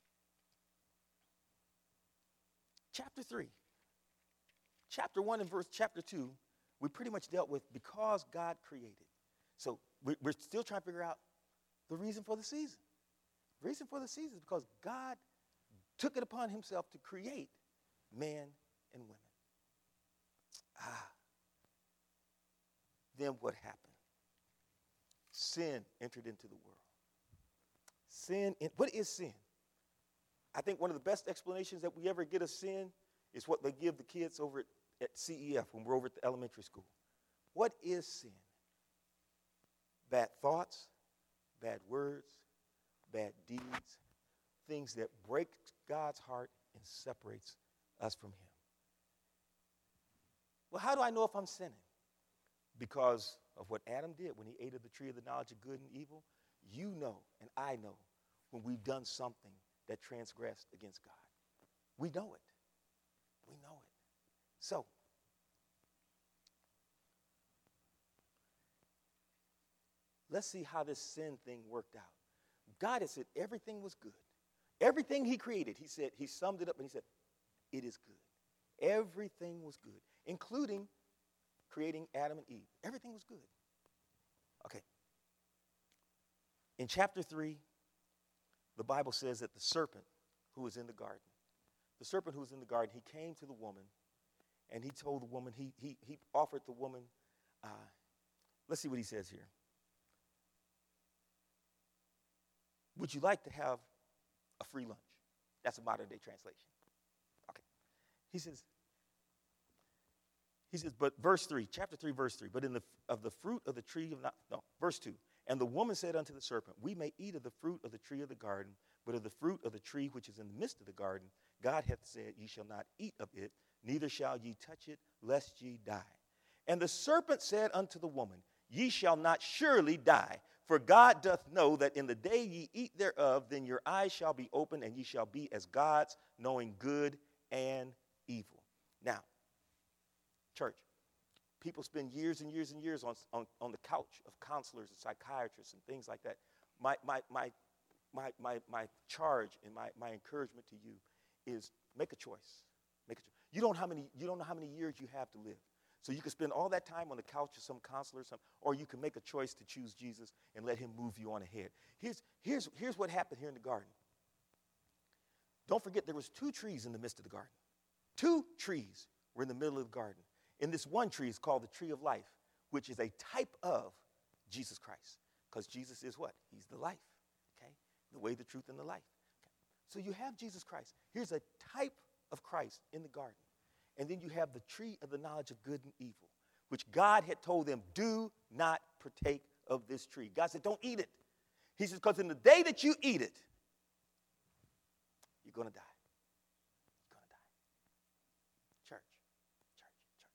Chapter three. Chapter one and verse chapter two, we pretty much dealt with because God created. So we're still trying to figure out the reason for the season. The reason for the season is because God took it upon himself to create man and women. Ah. Then what happened? Sin entered into the world. Sin, in, what is sin? I think one of the best explanations that we ever get of sin is what they give the kids over at, at C E F when we're over at the elementary school. What is sin? Bad thoughts, bad words, bad deeds, things that break God's heart and separates us from him. Well, how do I know if I'm sinning? Because of what Adam did when he ate of the tree of the knowledge of good and evil. You know and I know when we've done something that transgressed against God. We know it. We know it. So, let's see how this sin thing worked out. God had said everything was good. Everything he created, he said, he summed it up and he said, it is good. Everything was good, including creating Adam and Eve. Everything was good. Okay. In chapter three, the Bible says that the serpent who was in the garden, the serpent who was in the garden, he came to the woman and he told the woman, he, he, he offered the woman, uh, let's see what he says here. Would you like to have a free lunch? That's a modern day translation. Okay. He says, he says, but verse three, chapter three, verse three, but in the of the fruit of the tree of not, no, verse two, and the woman said unto the serpent, we may eat of the fruit of the tree of the garden, but of the fruit of the tree which is in the midst of the garden, God hath said, ye shall not eat of it, neither shall ye touch it, lest ye die. And the serpent said unto the woman, ye shall not surely die, for God doth know that in the day ye eat thereof, then your eyes shall be opened, and ye shall be as gods, knowing good and evil. Now, church, people spend years and years and years on, on, on the couch of counselors and psychiatrists and things like that. My, my, my my, my, my charge and my, my encouragement to you is make a choice. Make a choice. You don't know how many, you don't know how many years you have to live. So you can spend all that time on the couch with some counselor or something, or you can make a choice to choose Jesus and let him move you on ahead. Here's, here's, here's what happened here in the garden. Don't forget there was two trees in the midst of the garden. Two trees were in the middle of the garden. And this one tree is called the tree of life, which is a type of Jesus Christ. Because Jesus is what? He's the life, okay? The way, the truth, and the life. Okay? So you have Jesus Christ. Here's a type of Christ in the garden. And then you have the tree of the knowledge of good and evil, which God had told them, do not partake of this tree. God said, don't eat it. He says, because in the day that you eat it, you're going to die. You're going to die. Church, church, church.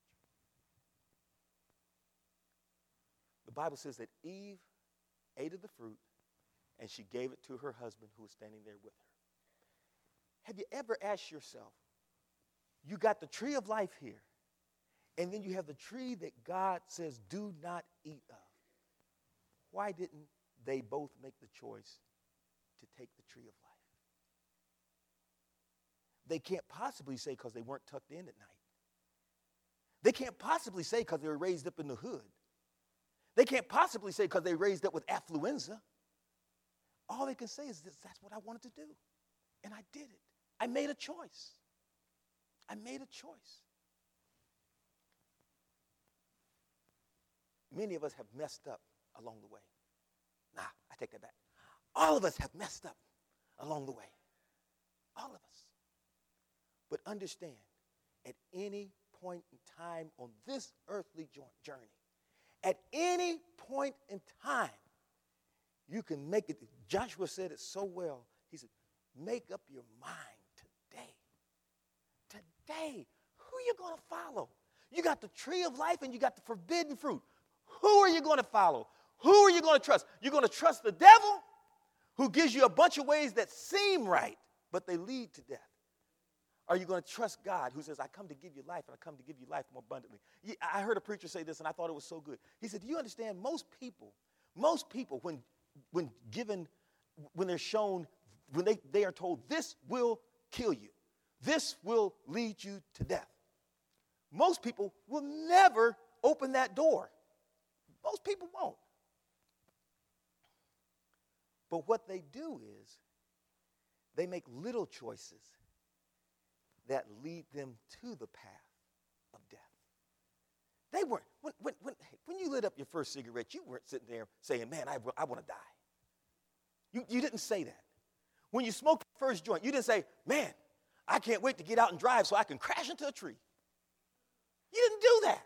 The Bible says that Eve ate of the fruit, and she gave it to her husband who was standing there with her. Have you ever asked yourself, you got the tree of life here, and then you have the tree that God says do not eat of. Why didn't they both make the choice to take the tree of life? They can't possibly say because they weren't tucked in at night. They can't possibly say because they were raised up in the hood. They can't possibly say because they were raised up with affluenza. All they can say is this, that's what I wanted to do, and I did it. I made a choice. I made a choice. Many of us have messed up along the way. Nah, I take that back. All of us have messed up along the way. All of us. But understand, at any point in time on this earthly journey, at any point in time, you can make it. Joshua said it so well. He said, make up your mind today. Today, who are you going to follow? You got the tree of life and you got the forbidden fruit. Who are you going to follow? Who are you going to trust? You're going to trust the devil who gives you a bunch of ways that seem right, but they lead to death. Are you going to trust God who says, I come to give you life and I come to give you life more abundantly? I heard a preacher say this and I thought it was so good. He said, do you understand most people, most people when, when given, when they're shown, when they, they are told this will kill you, this will lead you to death. Most people will never open that door. Most people won't. But what they do is they make little choices that lead them to the path of death. They weren't, when, when, when, when you lit up your first cigarette, you weren't sitting there saying, man, I, I want to die. You, you didn't say that. When you smoked your first joint, you didn't say, man, I can't wait to get out and drive so I can crash into a tree. You didn't do that.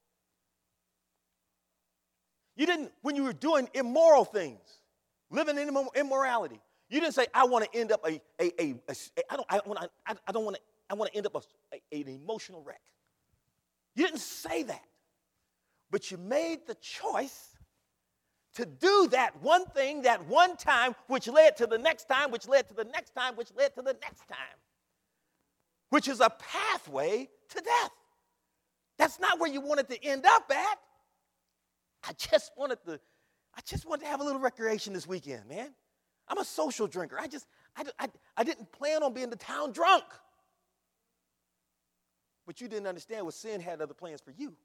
You didn't, when you were doing immoral things, living in immorality, you didn't say, I want to end up a, a, a, a, a I don't, I want, I, I don't want to, I want to end up a, a, an emotional wreck. You didn't say that. But you made the choice to do that one thing, that one time, which led to the next time, which led to the next time, which led to the next time, which is a pathway to death. That's not where you wanted to end up at. I just wanted to, I just wanted to have a little recreation this weekend, man. I'm a social drinker. I just, I, I, I didn't plan on being the town drunk. But you didn't understand what sin had other plans for you.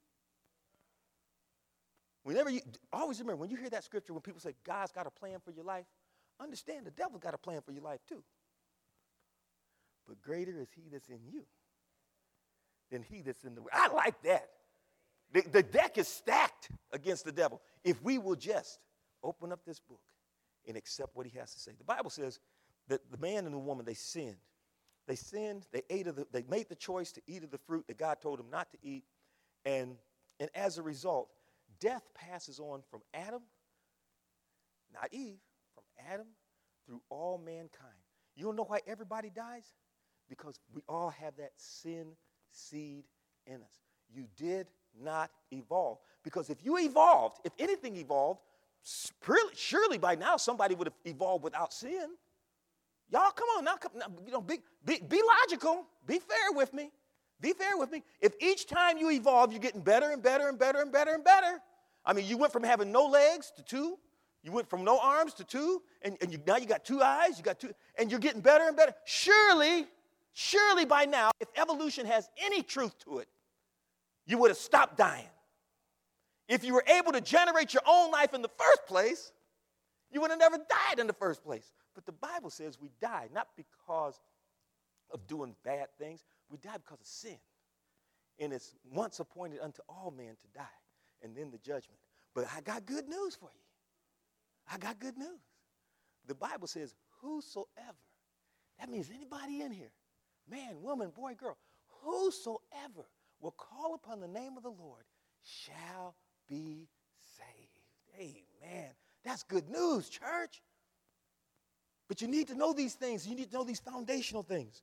Whenever you, always remember, when you hear that scripture, when people say, God's got a plan for your life, understand the devil's got a plan for your life too. But greater is he that's in you than he that's in the world. I like that. The, the deck is stacked against the devil if we will just open up this book and accept what he has to say. The Bible says that the man and the woman, they sinned. They sinned, they ate of the, they made the choice to eat of the fruit that God told them not to eat. And, and as a result, death passes on from Adam, not Eve, from Adam through all mankind. You don't know why everybody dies? Because we all have that sin seed in us. You did not evolve. Because if you evolved, if anything evolved, surely by now somebody would have evolved without sin. Y'all, come on now, come, now you know, be, be, be logical. Be fair with me. Be fair with me. If each time you evolve, you're getting better and better and better and better and better. I mean, you went from having no legs to two, You went from no arms to two, and, and you, now you got two eyes, you got two, and you're getting better and better. Surely, surely by now, if evolution has any truth to it, you would have stopped dying. If you were able to generate your own life in the first place, you would have never died in the first place. But the Bible says we die not because of doing bad things. We die because of sin. And it's once appointed unto all men to die, and then the judgment. But I got good news for you. I got good news. The Bible says, whosoever, that means anybody in here, man, woman, boy, girl, whosoever will call upon the name of the Lord shall be saved. Amen. That's good news, church. But you need to know these things. You need to know these foundational things.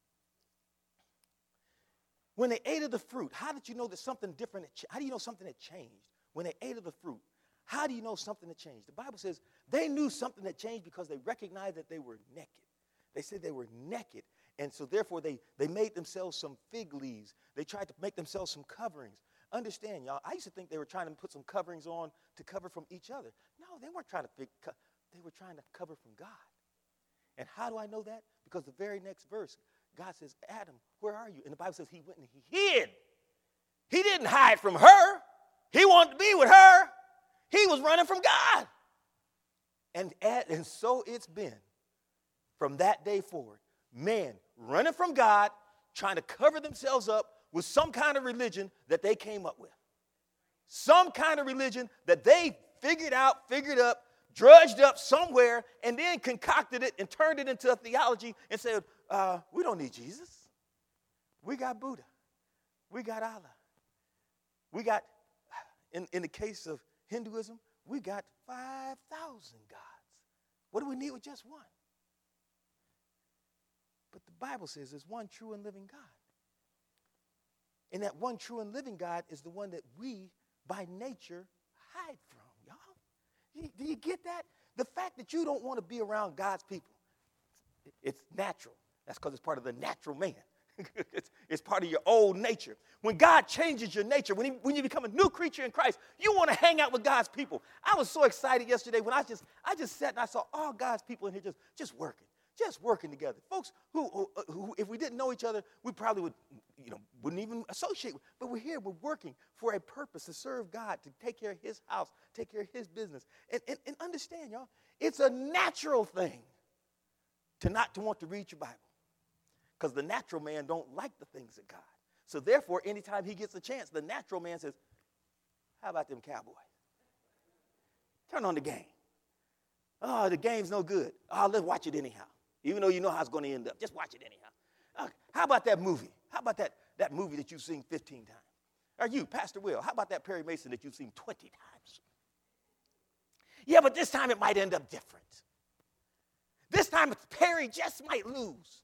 When they ate of the fruit, how did you know that something different, had ch- how do you know something had changed? When they ate of the fruit, how do you know something had changed? The Bible says they knew something had changed because they recognized that they were naked. They said they were naked, and so therefore they, they made themselves some fig leaves. They tried to make themselves some coverings. Understand, y'all, I used to think they were trying to put some coverings on to cover from each other. No, they weren't trying to fig, co- they were trying to cover from God. And how do I know that? Because the very next verse, God says, Adam, where are you? And the Bible says he went and he hid. He didn't hide from her. He wanted to be with her. He was running from God. And, at, and so it's been from that day forward. Man running from God, trying to cover themselves up with some kind of religion that they came up with. Some kind of religion that they figured out, figured up, drudged up somewhere, and then concocted it and turned it into a theology and said, uh, we don't need Jesus. We got Buddha. We got Allah. We got, in, in the case of Hinduism, we got five thousand gods. What do we need with just one? But the Bible says there's one true and living God. And that one true and living God is the one that we, by nature, hide from, y'all. You, do you get that? The fact that you don't want to be around God's people, it's natural. That's because it's part of the natural man. it's, it's part of your old nature. When God changes your nature, when, he, when you become a new creature in Christ, you want to hang out with God's people. I was so excited yesterday when I just I just sat and I saw all God's people in here just, just working, just working together. Folks who, who, who, if we didn't know each other, we probably would, you know, wouldn't even associate with. But we're here, we're working for a purpose to serve God, to take care of his house, take care of his business. And, and, and understand, y'all, it's a natural thing to not to want to read your Bible. Because the natural man don't like the things of God. So therefore, anytime he gets a chance, the natural man says, how about them Cowboys? Turn on the game. Oh, the game's no good. Oh, let's watch it anyhow. Even though you know how it's going to end up. Just watch it anyhow. Uh, how about that movie? How about that, that movie that you've seen fifteen times? Or you, Pastor Will, how about that Perry Mason that you've seen twenty times? Yeah, but this time it might end up different. This time Perry just might lose.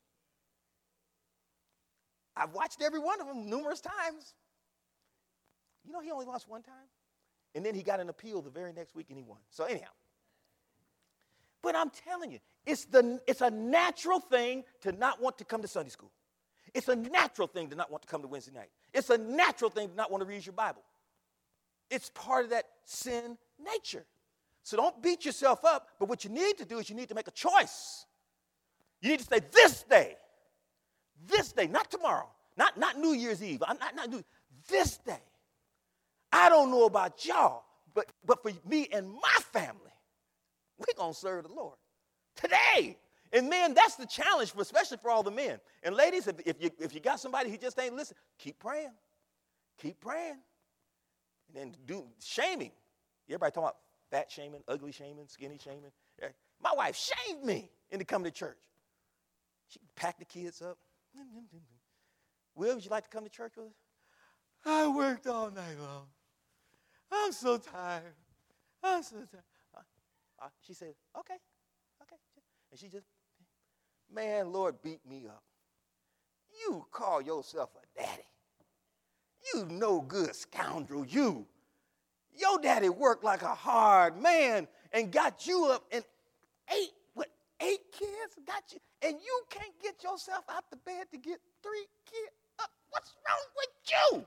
I've watched every one of them numerous times. You know, he only lost one time. And then he got an appeal the very next week and he won. So anyhow. But I'm telling you, it's, the, it's a natural thing to not want to come to Sunday school. It's a natural thing to not want to come to Wednesday night. It's a natural thing to not want to read your Bible. It's part of that sin nature. So don't beat yourself up. But what you need to do is you need to make a choice. You need to say, this day, this day, not tomorrow, not, not New Year's Eve, not, not New, this day. I don't know about y'all, but, but for me and my family, we're going to serve the Lord today. And men, that's the challenge, for, especially for all the men. And ladies, if, if, you, if you got somebody who just ain't listening, keep praying. Keep praying. And then do shaming. Everybody talking about fat shaming, ugly shaming, skinny shaming. My wife shamed me into coming to church. She packed the kids up. Will, would you like to come to church with us? I worked all night long. I'm so tired. I'm so tired. Uh, uh, she said, okay, okay. And she just, man, Lord beat me up. You call yourself a daddy. You no good scoundrel, you. Your daddy worked like a hard man and got you up and eight, what, eight kids got you, and you can't get yourself out the bed to get three kids up. What's wrong with you?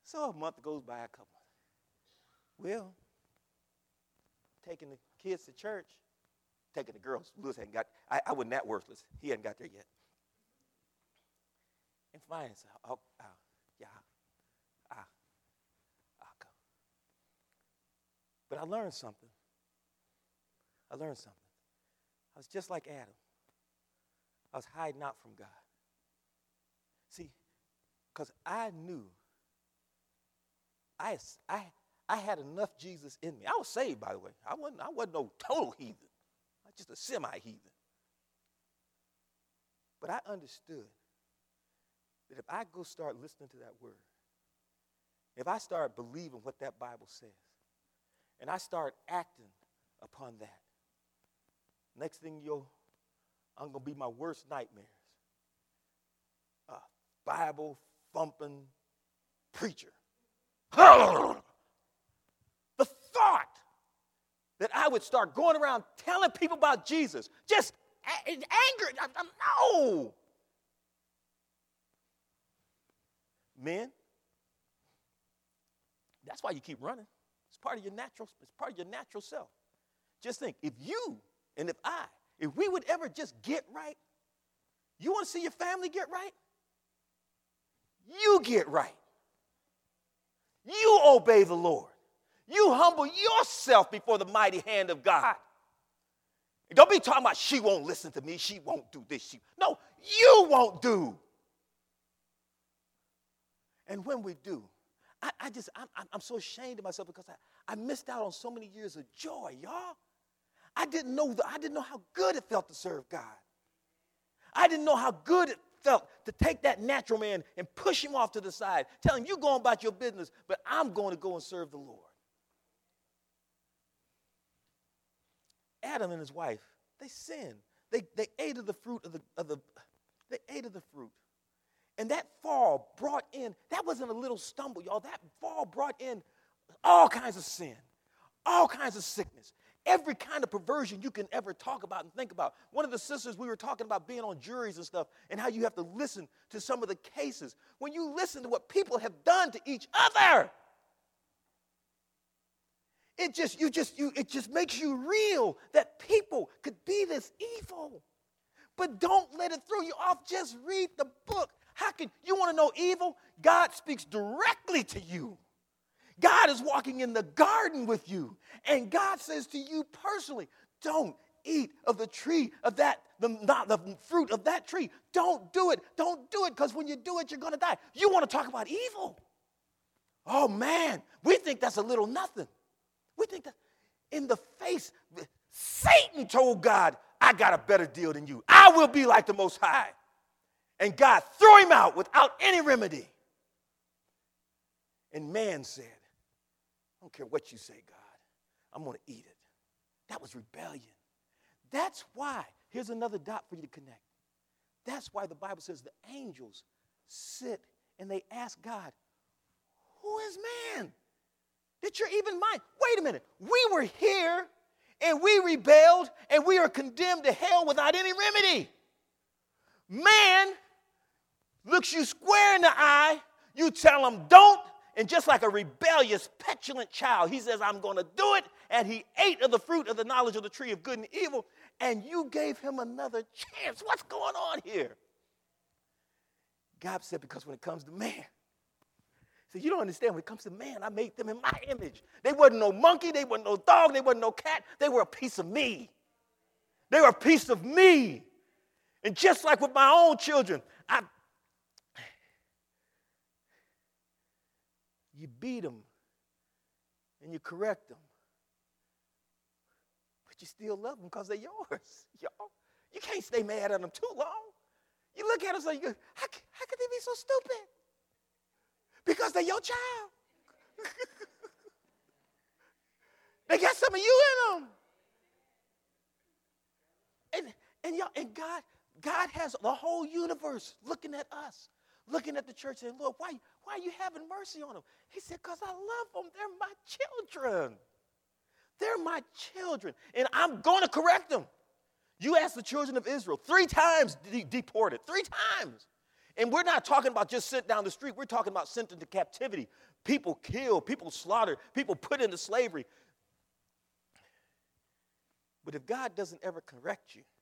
So a month goes by, a couple. Well, taking the kids to church, taking the girls. Lewis hadn't got, I, I wasn't that worthless. He hadn't got there yet. And finally, so, oh, oh, yeah, I, I'll go. But I learned something. I learned something. I was just like Adam. I was hiding out from God. See, because I knew I, I, I had enough Jesus in me. I was saved, by the way. I wasn't, I wasn't no total heathen. I was just a semi-heathen. But I understood that if I go start listening to that word, if I start believing what that Bible says, and I start acting upon that, next thing you'll, I'm going to be my worst nightmares. A Bible-thumping preacher. The thought that I would start going around telling people about Jesus, just a- anger, I, I, no. Men, that's why you keep running. It's part of your natural, it's part of your natural self. Just think, if you and if I, if we would ever just get right, you want to see your family get right? You get right. You obey the Lord. You humble yourself before the mighty hand of God. And don't be talking about she won't listen to me, she won't do this. She, no, you won't do. And when we do, I, I just, I'm, I'm so ashamed of myself because I, I missed out on so many years of joy, y'all. I didn't know the, I didn't know how good it felt to serve God. I didn't know how good it felt to take that natural man and push him off to the side, tell him, you go on about your business, but I'm going to go and serve the Lord. Adam and his wife, they sinned. They, they ate of the fruit of the, of the, they ate of the fruit. And that fall brought in, that wasn't a little stumble, y'all. That fall brought in all kinds of sin, all kinds of sickness, every kind of perversion you can ever talk about and think about. One of the sisters, we were talking about being on juries and stuff and how you have to listen to some of the cases. When you listen to what people have done to each other, it just, you just, you, it just makes you real that people could be this evil. But don't let it throw you off. Just read the book. How can you want to know evil? God speaks directly to you. God is walking in the garden with you. And God says to you personally, don't eat of the tree of that, the, not the fruit of that tree. Don't do it. Don't do it, because when you do it, you're going to die. You want to talk about evil? Oh, man, we think that's a little nothing. We think that in the face, Satan told God, I got a better deal than you. I will be like the Most High. And God threw him out without any remedy. And man said, I don't care what you say, God. I'm going to eat it. That was rebellion. That's why, here's another dot for you to connect. That's why the Bible says the angels sit and they ask God, who is man that you're even mine? Wait a minute. We were here and we rebelled and we are condemned to hell without any remedy. Man looks you square in the eye, you tell him don't, and just like a rebellious, petulant child, he says, I'm going to do it, and he ate of the fruit of the knowledge of the tree of good and evil, and you gave him another chance. What's going on here? God said, because when it comes to man, he said, you don't understand, when it comes to man, I made them in my image. They wasn't no monkey, they wasn't no dog, they wasn't no cat, they were a piece of me. They were a piece of me. And just like with my own children, I you beat them and you correct them, but you still love them because they're yours, y'all. You can't stay mad at them too long. You look at them and say, how, how could they be so stupid? Because they're your child. They got some of you in them. And, and, y'all, and God, God has the whole universe looking at us, looking at the church saying, Lord, why, why are you having mercy on them? He said, because I love them. They're my children. They're my children. And I'm going to correct them. You ask the children of Israel, three times de- deported, three times. And we're not talking about just sent down the street. We're talking about sent into captivity. People killed, people slaughtered, people put into slavery. But if God doesn't ever correct you,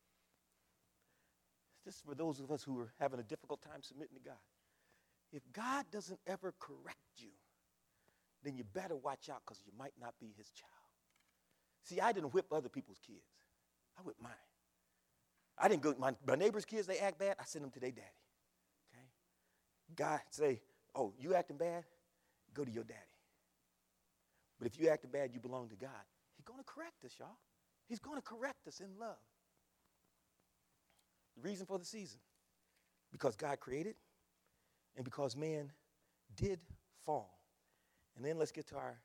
this is for those of us who are having a difficult time submitting to God. If God doesn't ever correct you, then you better watch out because you might not be his child. See, I didn't whip other people's kids. I whipped mine. I didn't go, my, my neighbor's kids, they act bad, I send them to their daddy. Okay? God say, oh, you acting bad? Go to your daddy. But if you acting bad, you belong to God. He's going to correct us, y'all. He's going to correct us in love. The reason for the season, because God created and because man did fall. And then let's get to our,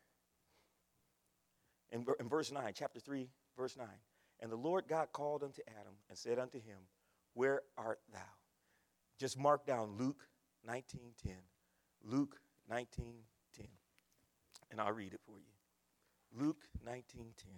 in, in verse nine, chapter three, verse nine. And the Lord God called unto Adam and said unto him, where art thou? Just mark down Luke nineteen ten. Luke nineteen ten. And I'll read it for you. Luke nineteen ten.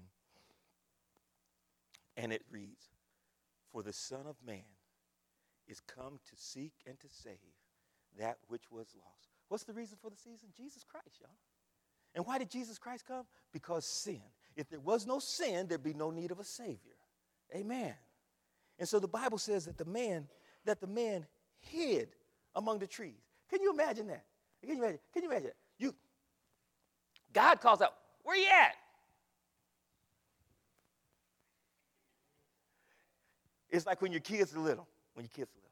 And it reads, for the Son of Man is come to seek and to save that which was lost. What's the reason for the season? Jesus Christ, y'all. And why did Jesus Christ come? Because sin. If there was no sin, there'd be no need of a Savior. Amen. And so the Bible says that the man, that the man hid among the trees. Can you imagine that? Can you imagine? Can you imagine? You, God calls out, where you at? It's like when your kids are little, when your kids are little.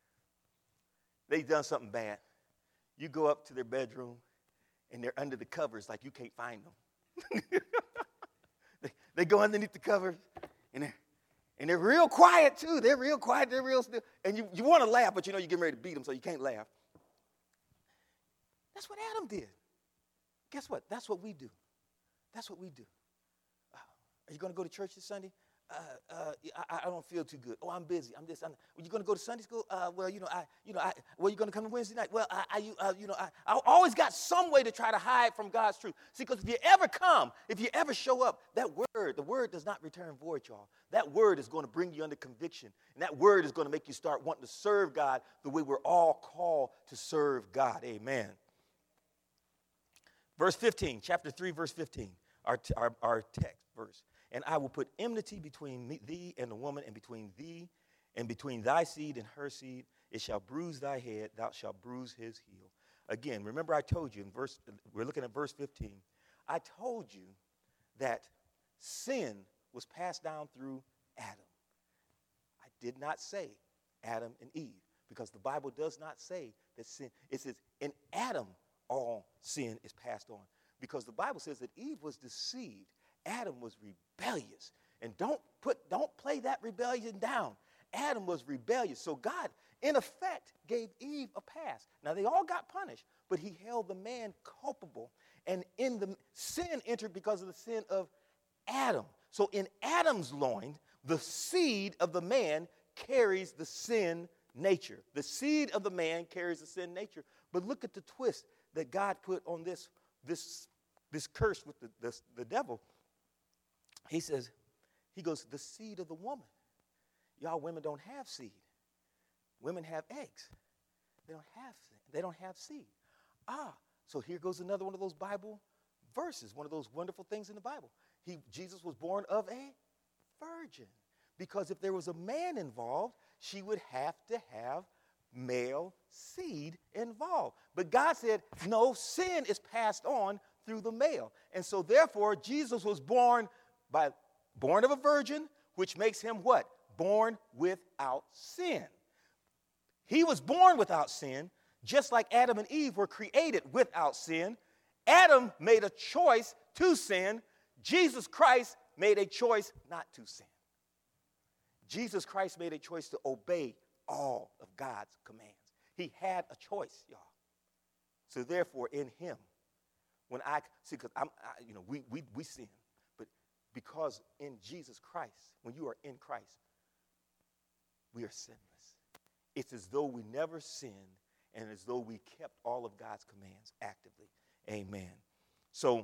They've done something bad. You go up to their bedroom, and they're under the covers like you can't find them. they, they go underneath the covers, and they're, and they're real quiet, too. They're real quiet. They're real still. And you, you want to laugh, but you know you're getting ready to beat them, so you can't laugh. That's what Adam did. Guess what? That's what we do. That's what we do. Uh, are you going to go to church this Sunday? Uh, uh, I, I don't feel too good. Oh, I'm busy. I'm this. I'm, well, you going to go to Sunday school? Uh, well, you know, I, you know, I. Well, you going to come to Wednesday night? Well, I, I you, uh, you know, I, I always got some way to try to hide from God's truth. See, because if you ever come, if you ever show up, that word, the word does not return void, y'all. That word is going to bring you under conviction, and that word is going to make you start wanting to serve God the way we're all called to serve God. Amen. Verse fifteen, chapter three, verse fifteen, our, t- our, our text verse. And I will put enmity between me, thee and the woman, and between thee and between thy seed and her seed. It shall bruise thy head, thou shalt bruise his heel. Again, remember I told you in verse, we're looking at verse fifteen. I told you that sin was passed down through Adam. I did not say Adam and Eve, because the Bible does not say that sin. It says in Adam all sin is passed on, because the Bible says that Eve was deceived. Adam was rebellious. And don't put, don't play that rebellion down. Adam was rebellious. So God, in effect, gave Eve a pass. Now, they all got punished, but he held the man culpable. And in the sin entered because of the sin of Adam. So in Adam's loin, the seed of the man carries the sin nature. The seed of the man carries the sin nature. But look at the twist that God put on this, this, this curse with the, the, the devil. He says, he goes, the seed of the woman. Y'all women don't have seed. Women have eggs. They don't have, they don't have seed. Ah, so here goes another one of those Bible verses, one of those wonderful things in the Bible. He, Jesus was born of a virgin. Because if there was a man involved, she would have to have male seed involved. But God said, no, sin is passed on through the male. And so therefore, Jesus was born by born of a virgin, which makes him what? Born without sin. He was born without sin, just like Adam and Eve were created without sin. Adam made a choice to sin. Jesus Christ made a choice not to sin. Jesus Christ made a choice to obey all of God's commands. He had a choice, y'all. So therefore, in him, when I see, because I'm, I, you know, we we we sin. Because in Jesus Christ, when you are in Christ, we are sinless. It's as though we never sinned and as though we kept all of God's commands actively. Amen. So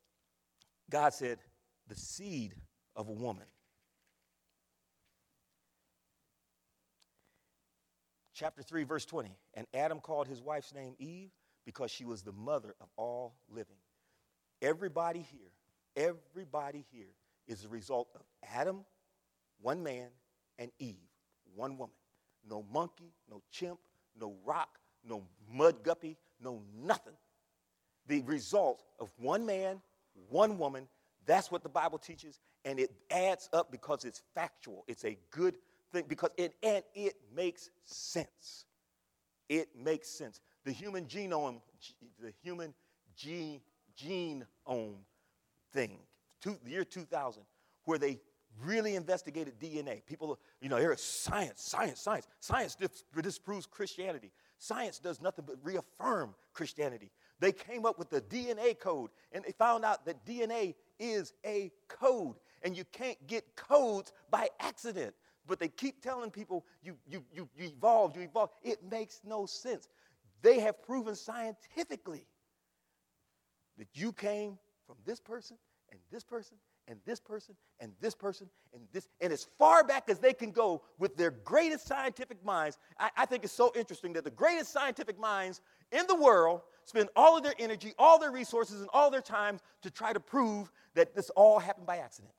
God said, the seed of a woman. chapter three, verse twenty. And Adam called his wife's name Eve because she was the mother of all living. Everybody here, everybody here is the result of Adam, one man, and Eve, one woman. No monkey, no chimp, no rock, no mud guppy, no nothing. The result of one man, one woman, that's what the Bible teaches, and it adds up because it's factual. It's a good thing because it and it makes sense. It makes sense. The human genome, the human gene genome thing, two, the year two thousand, where they really investigated D N A. People, you know, here is science, science, science. Science dis- disproves Christianity. Science does nothing but reaffirm Christianity. They came up with the D N A code, and they found out that D N A is a code, and you can't get codes by accident. But they keep telling people, you, you, you, you evolved, you evolved. It makes no sense. They have proven scientifically that you came from this person, and this person, and this person, and this person, and this, and as far back as they can go with their greatest scientific minds. I, I think it's so interesting that the greatest scientific minds in the world spend all of their energy, all their resources, and all their time to try to prove that this all happened by accident.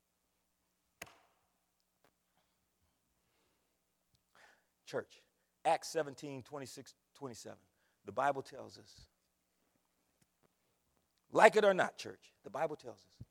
Church, Acts seventeen, twenty-six, twenty-seven. The Bible tells us, like it or not, church, the Bible tells us,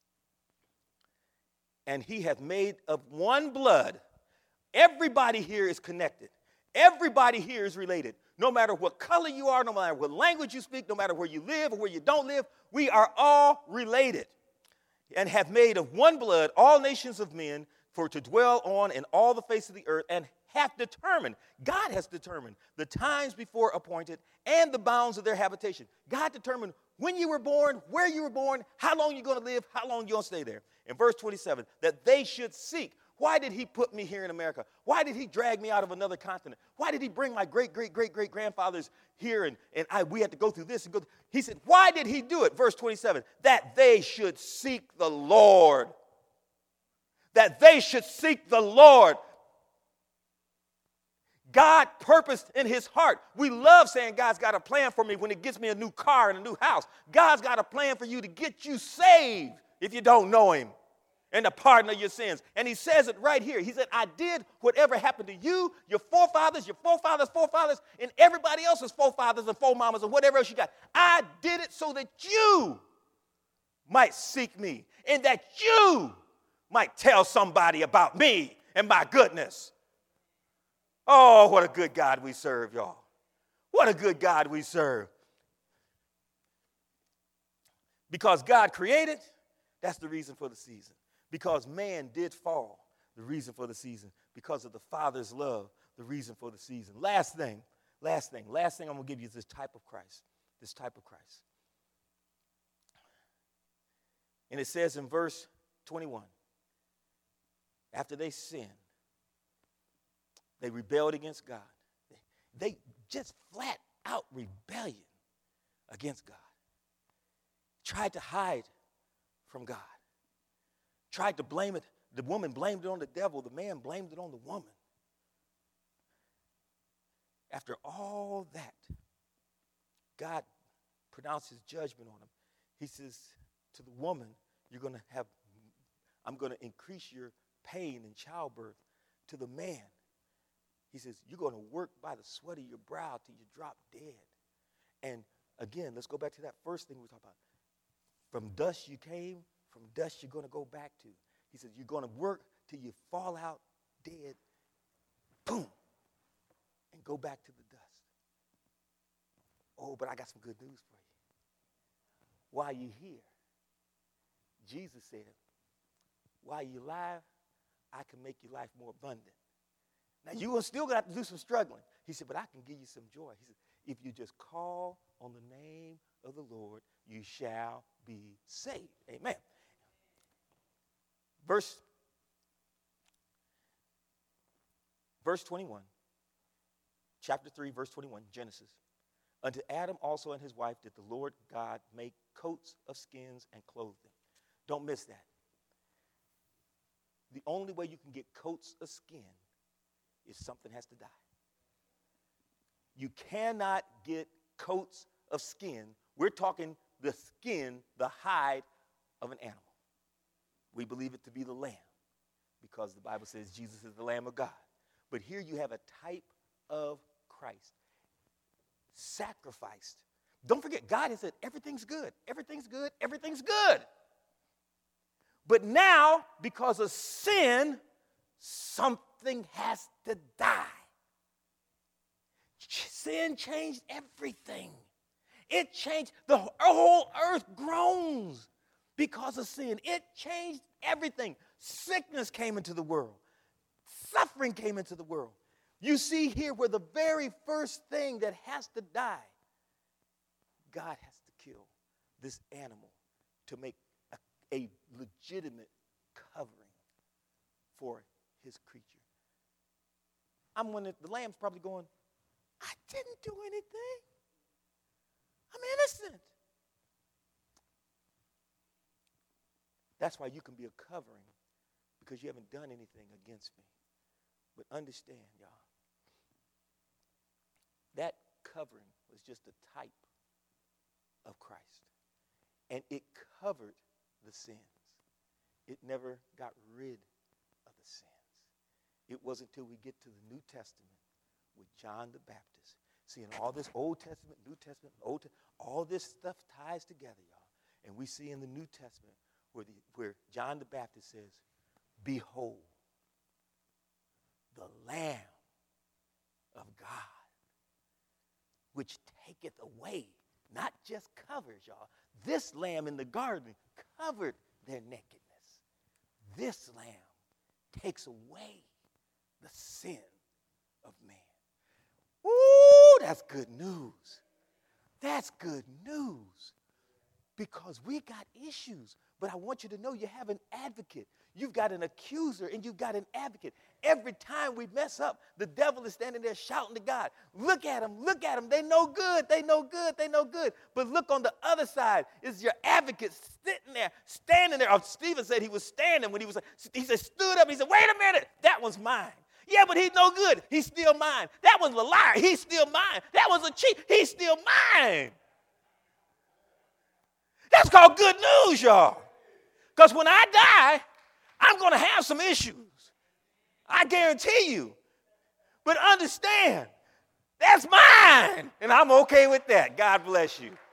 and he hath made of one blood. Everybody here is connected. Everybody here is related. No matter what color you are, no matter what language you speak, no matter where you live or where you don't live, we are all related. And have made of one blood all nations of men for to dwell on in all the face of the earth, and hath determined, God has determined the times before appointed and the bounds of their habitation. God determined when you were born, where you were born, how long you're going to live, how long you're going to stay there. In verse twenty-seven, that they should seek. Why did he put me here in America? Why did he drag me out of another continent? Why did he bring my great, great, great, great grandfathers here and, and I, we had to go through this and go through. He said, why did he do it? Verse twenty-seven, that they should seek the Lord. That they should seek the Lord. God purposed in his heart. We love saying God's got a plan for me when it gets me a new car and a new house. God's got a plan for you to get you saved if you don't know him and the pardon of your sins. And he says it right here. He said, I did whatever happened to you, your forefathers, your forefathers, forefathers, and everybody else's forefathers and foremamas and whatever else you got. I did it so that you might seek me and that you might tell somebody about me and my goodness. Oh, what a good God we serve, y'all. What a good God we serve. Because God created, that's the reason for the season. Because man did fall, the reason for the season. Because of the Father's love, the reason for the season. Last thing, last thing, last thing I'm going to give you is this type of Christ. This type of Christ. And it says in verse twenty-one, after they sinned, they rebelled against God. They just flat out rebellion against God. Tried to hide from God. Tried to blame it. The woman blamed it on the devil. The man blamed it on the woman. After all that, God pronounces judgment on him. He says to the woman, you're going to have, I'm going to increase your pain in childbirth. To the man, he says, you're going to work by the sweat of your brow till you drop dead. And again, let's go back to that first thing we talked about. From dust you came, from dust you're going to go back to. He says, you're going to work till you fall out dead, boom, and go back to the dust. Oh, but I got some good news for you. While you're here, Jesus said, while you're alive, I can make your life more abundant. Now, you will still have to do some struggling. He said, but I can give you some joy. He said, if you just call on the name of the Lord, you shall be saved. Amen. Verse, verse twenty-one, chapter three, verse twenty-one, Genesis. Unto Adam also and his wife did the Lord God make coats of skins and clothe them. Don't miss that. The only way you can get coats of skin is something has to die. You cannot get coats of skin. We're talking the skin, the hide of an animal. We believe it to be the lamb because the Bible says Jesus is the Lamb of God. But here you have a type of Christ, sacrificed. Don't forget, God has said everything's good, everything's good, everything's good. But now, because of sin, something has to die. Sin changed everything. It changed, the whole earth groans because of sin. It changed everything. Sickness came into the world. Suffering came into the world. You see here where the very first thing that has to die, God has to kill this animal to make a, a legitimate covering for his creature. I'm wondering, the lamb's probably going, I didn't do anything. I'm innocent. That's why you can be a covering, because you haven't done anything against me. But understand, y'all, that covering was just a type of Christ. And it covered the sins. It never got rid of the sins. It wasn't until we get to the New Testament with John the Baptist. See, in all this Old Testament, New Testament, Old Te- all this stuff ties together, y'all. And we see in the New Testament where, the, where John the Baptist says, behold, the Lamb of God, which taketh away, not just covers, y'all. This lamb in the garden covered their nakedness. This lamb takes away the sin of man. Ooh, that's good news. That's good news. Because we got issues. But I want you to know you have an advocate. You've got an accuser and you've got an advocate. Every time we mess up, the devil is standing there shouting to God, look at them, look at them. They know good, they know good, they know good. But look on the other side is your advocate sitting there, standing there. Oh, Stephen said he was standing when he was, he said, stood up. He said, wait a minute, that one's mine. Yeah, but he's no good. He's still mine. That one's a liar. He's still mine. That was a cheat. He's still mine. That's called good news, y'all. Because when I die, I'm going to have some issues. I guarantee you. But understand, that's mine. And I'm okay with that. God bless you.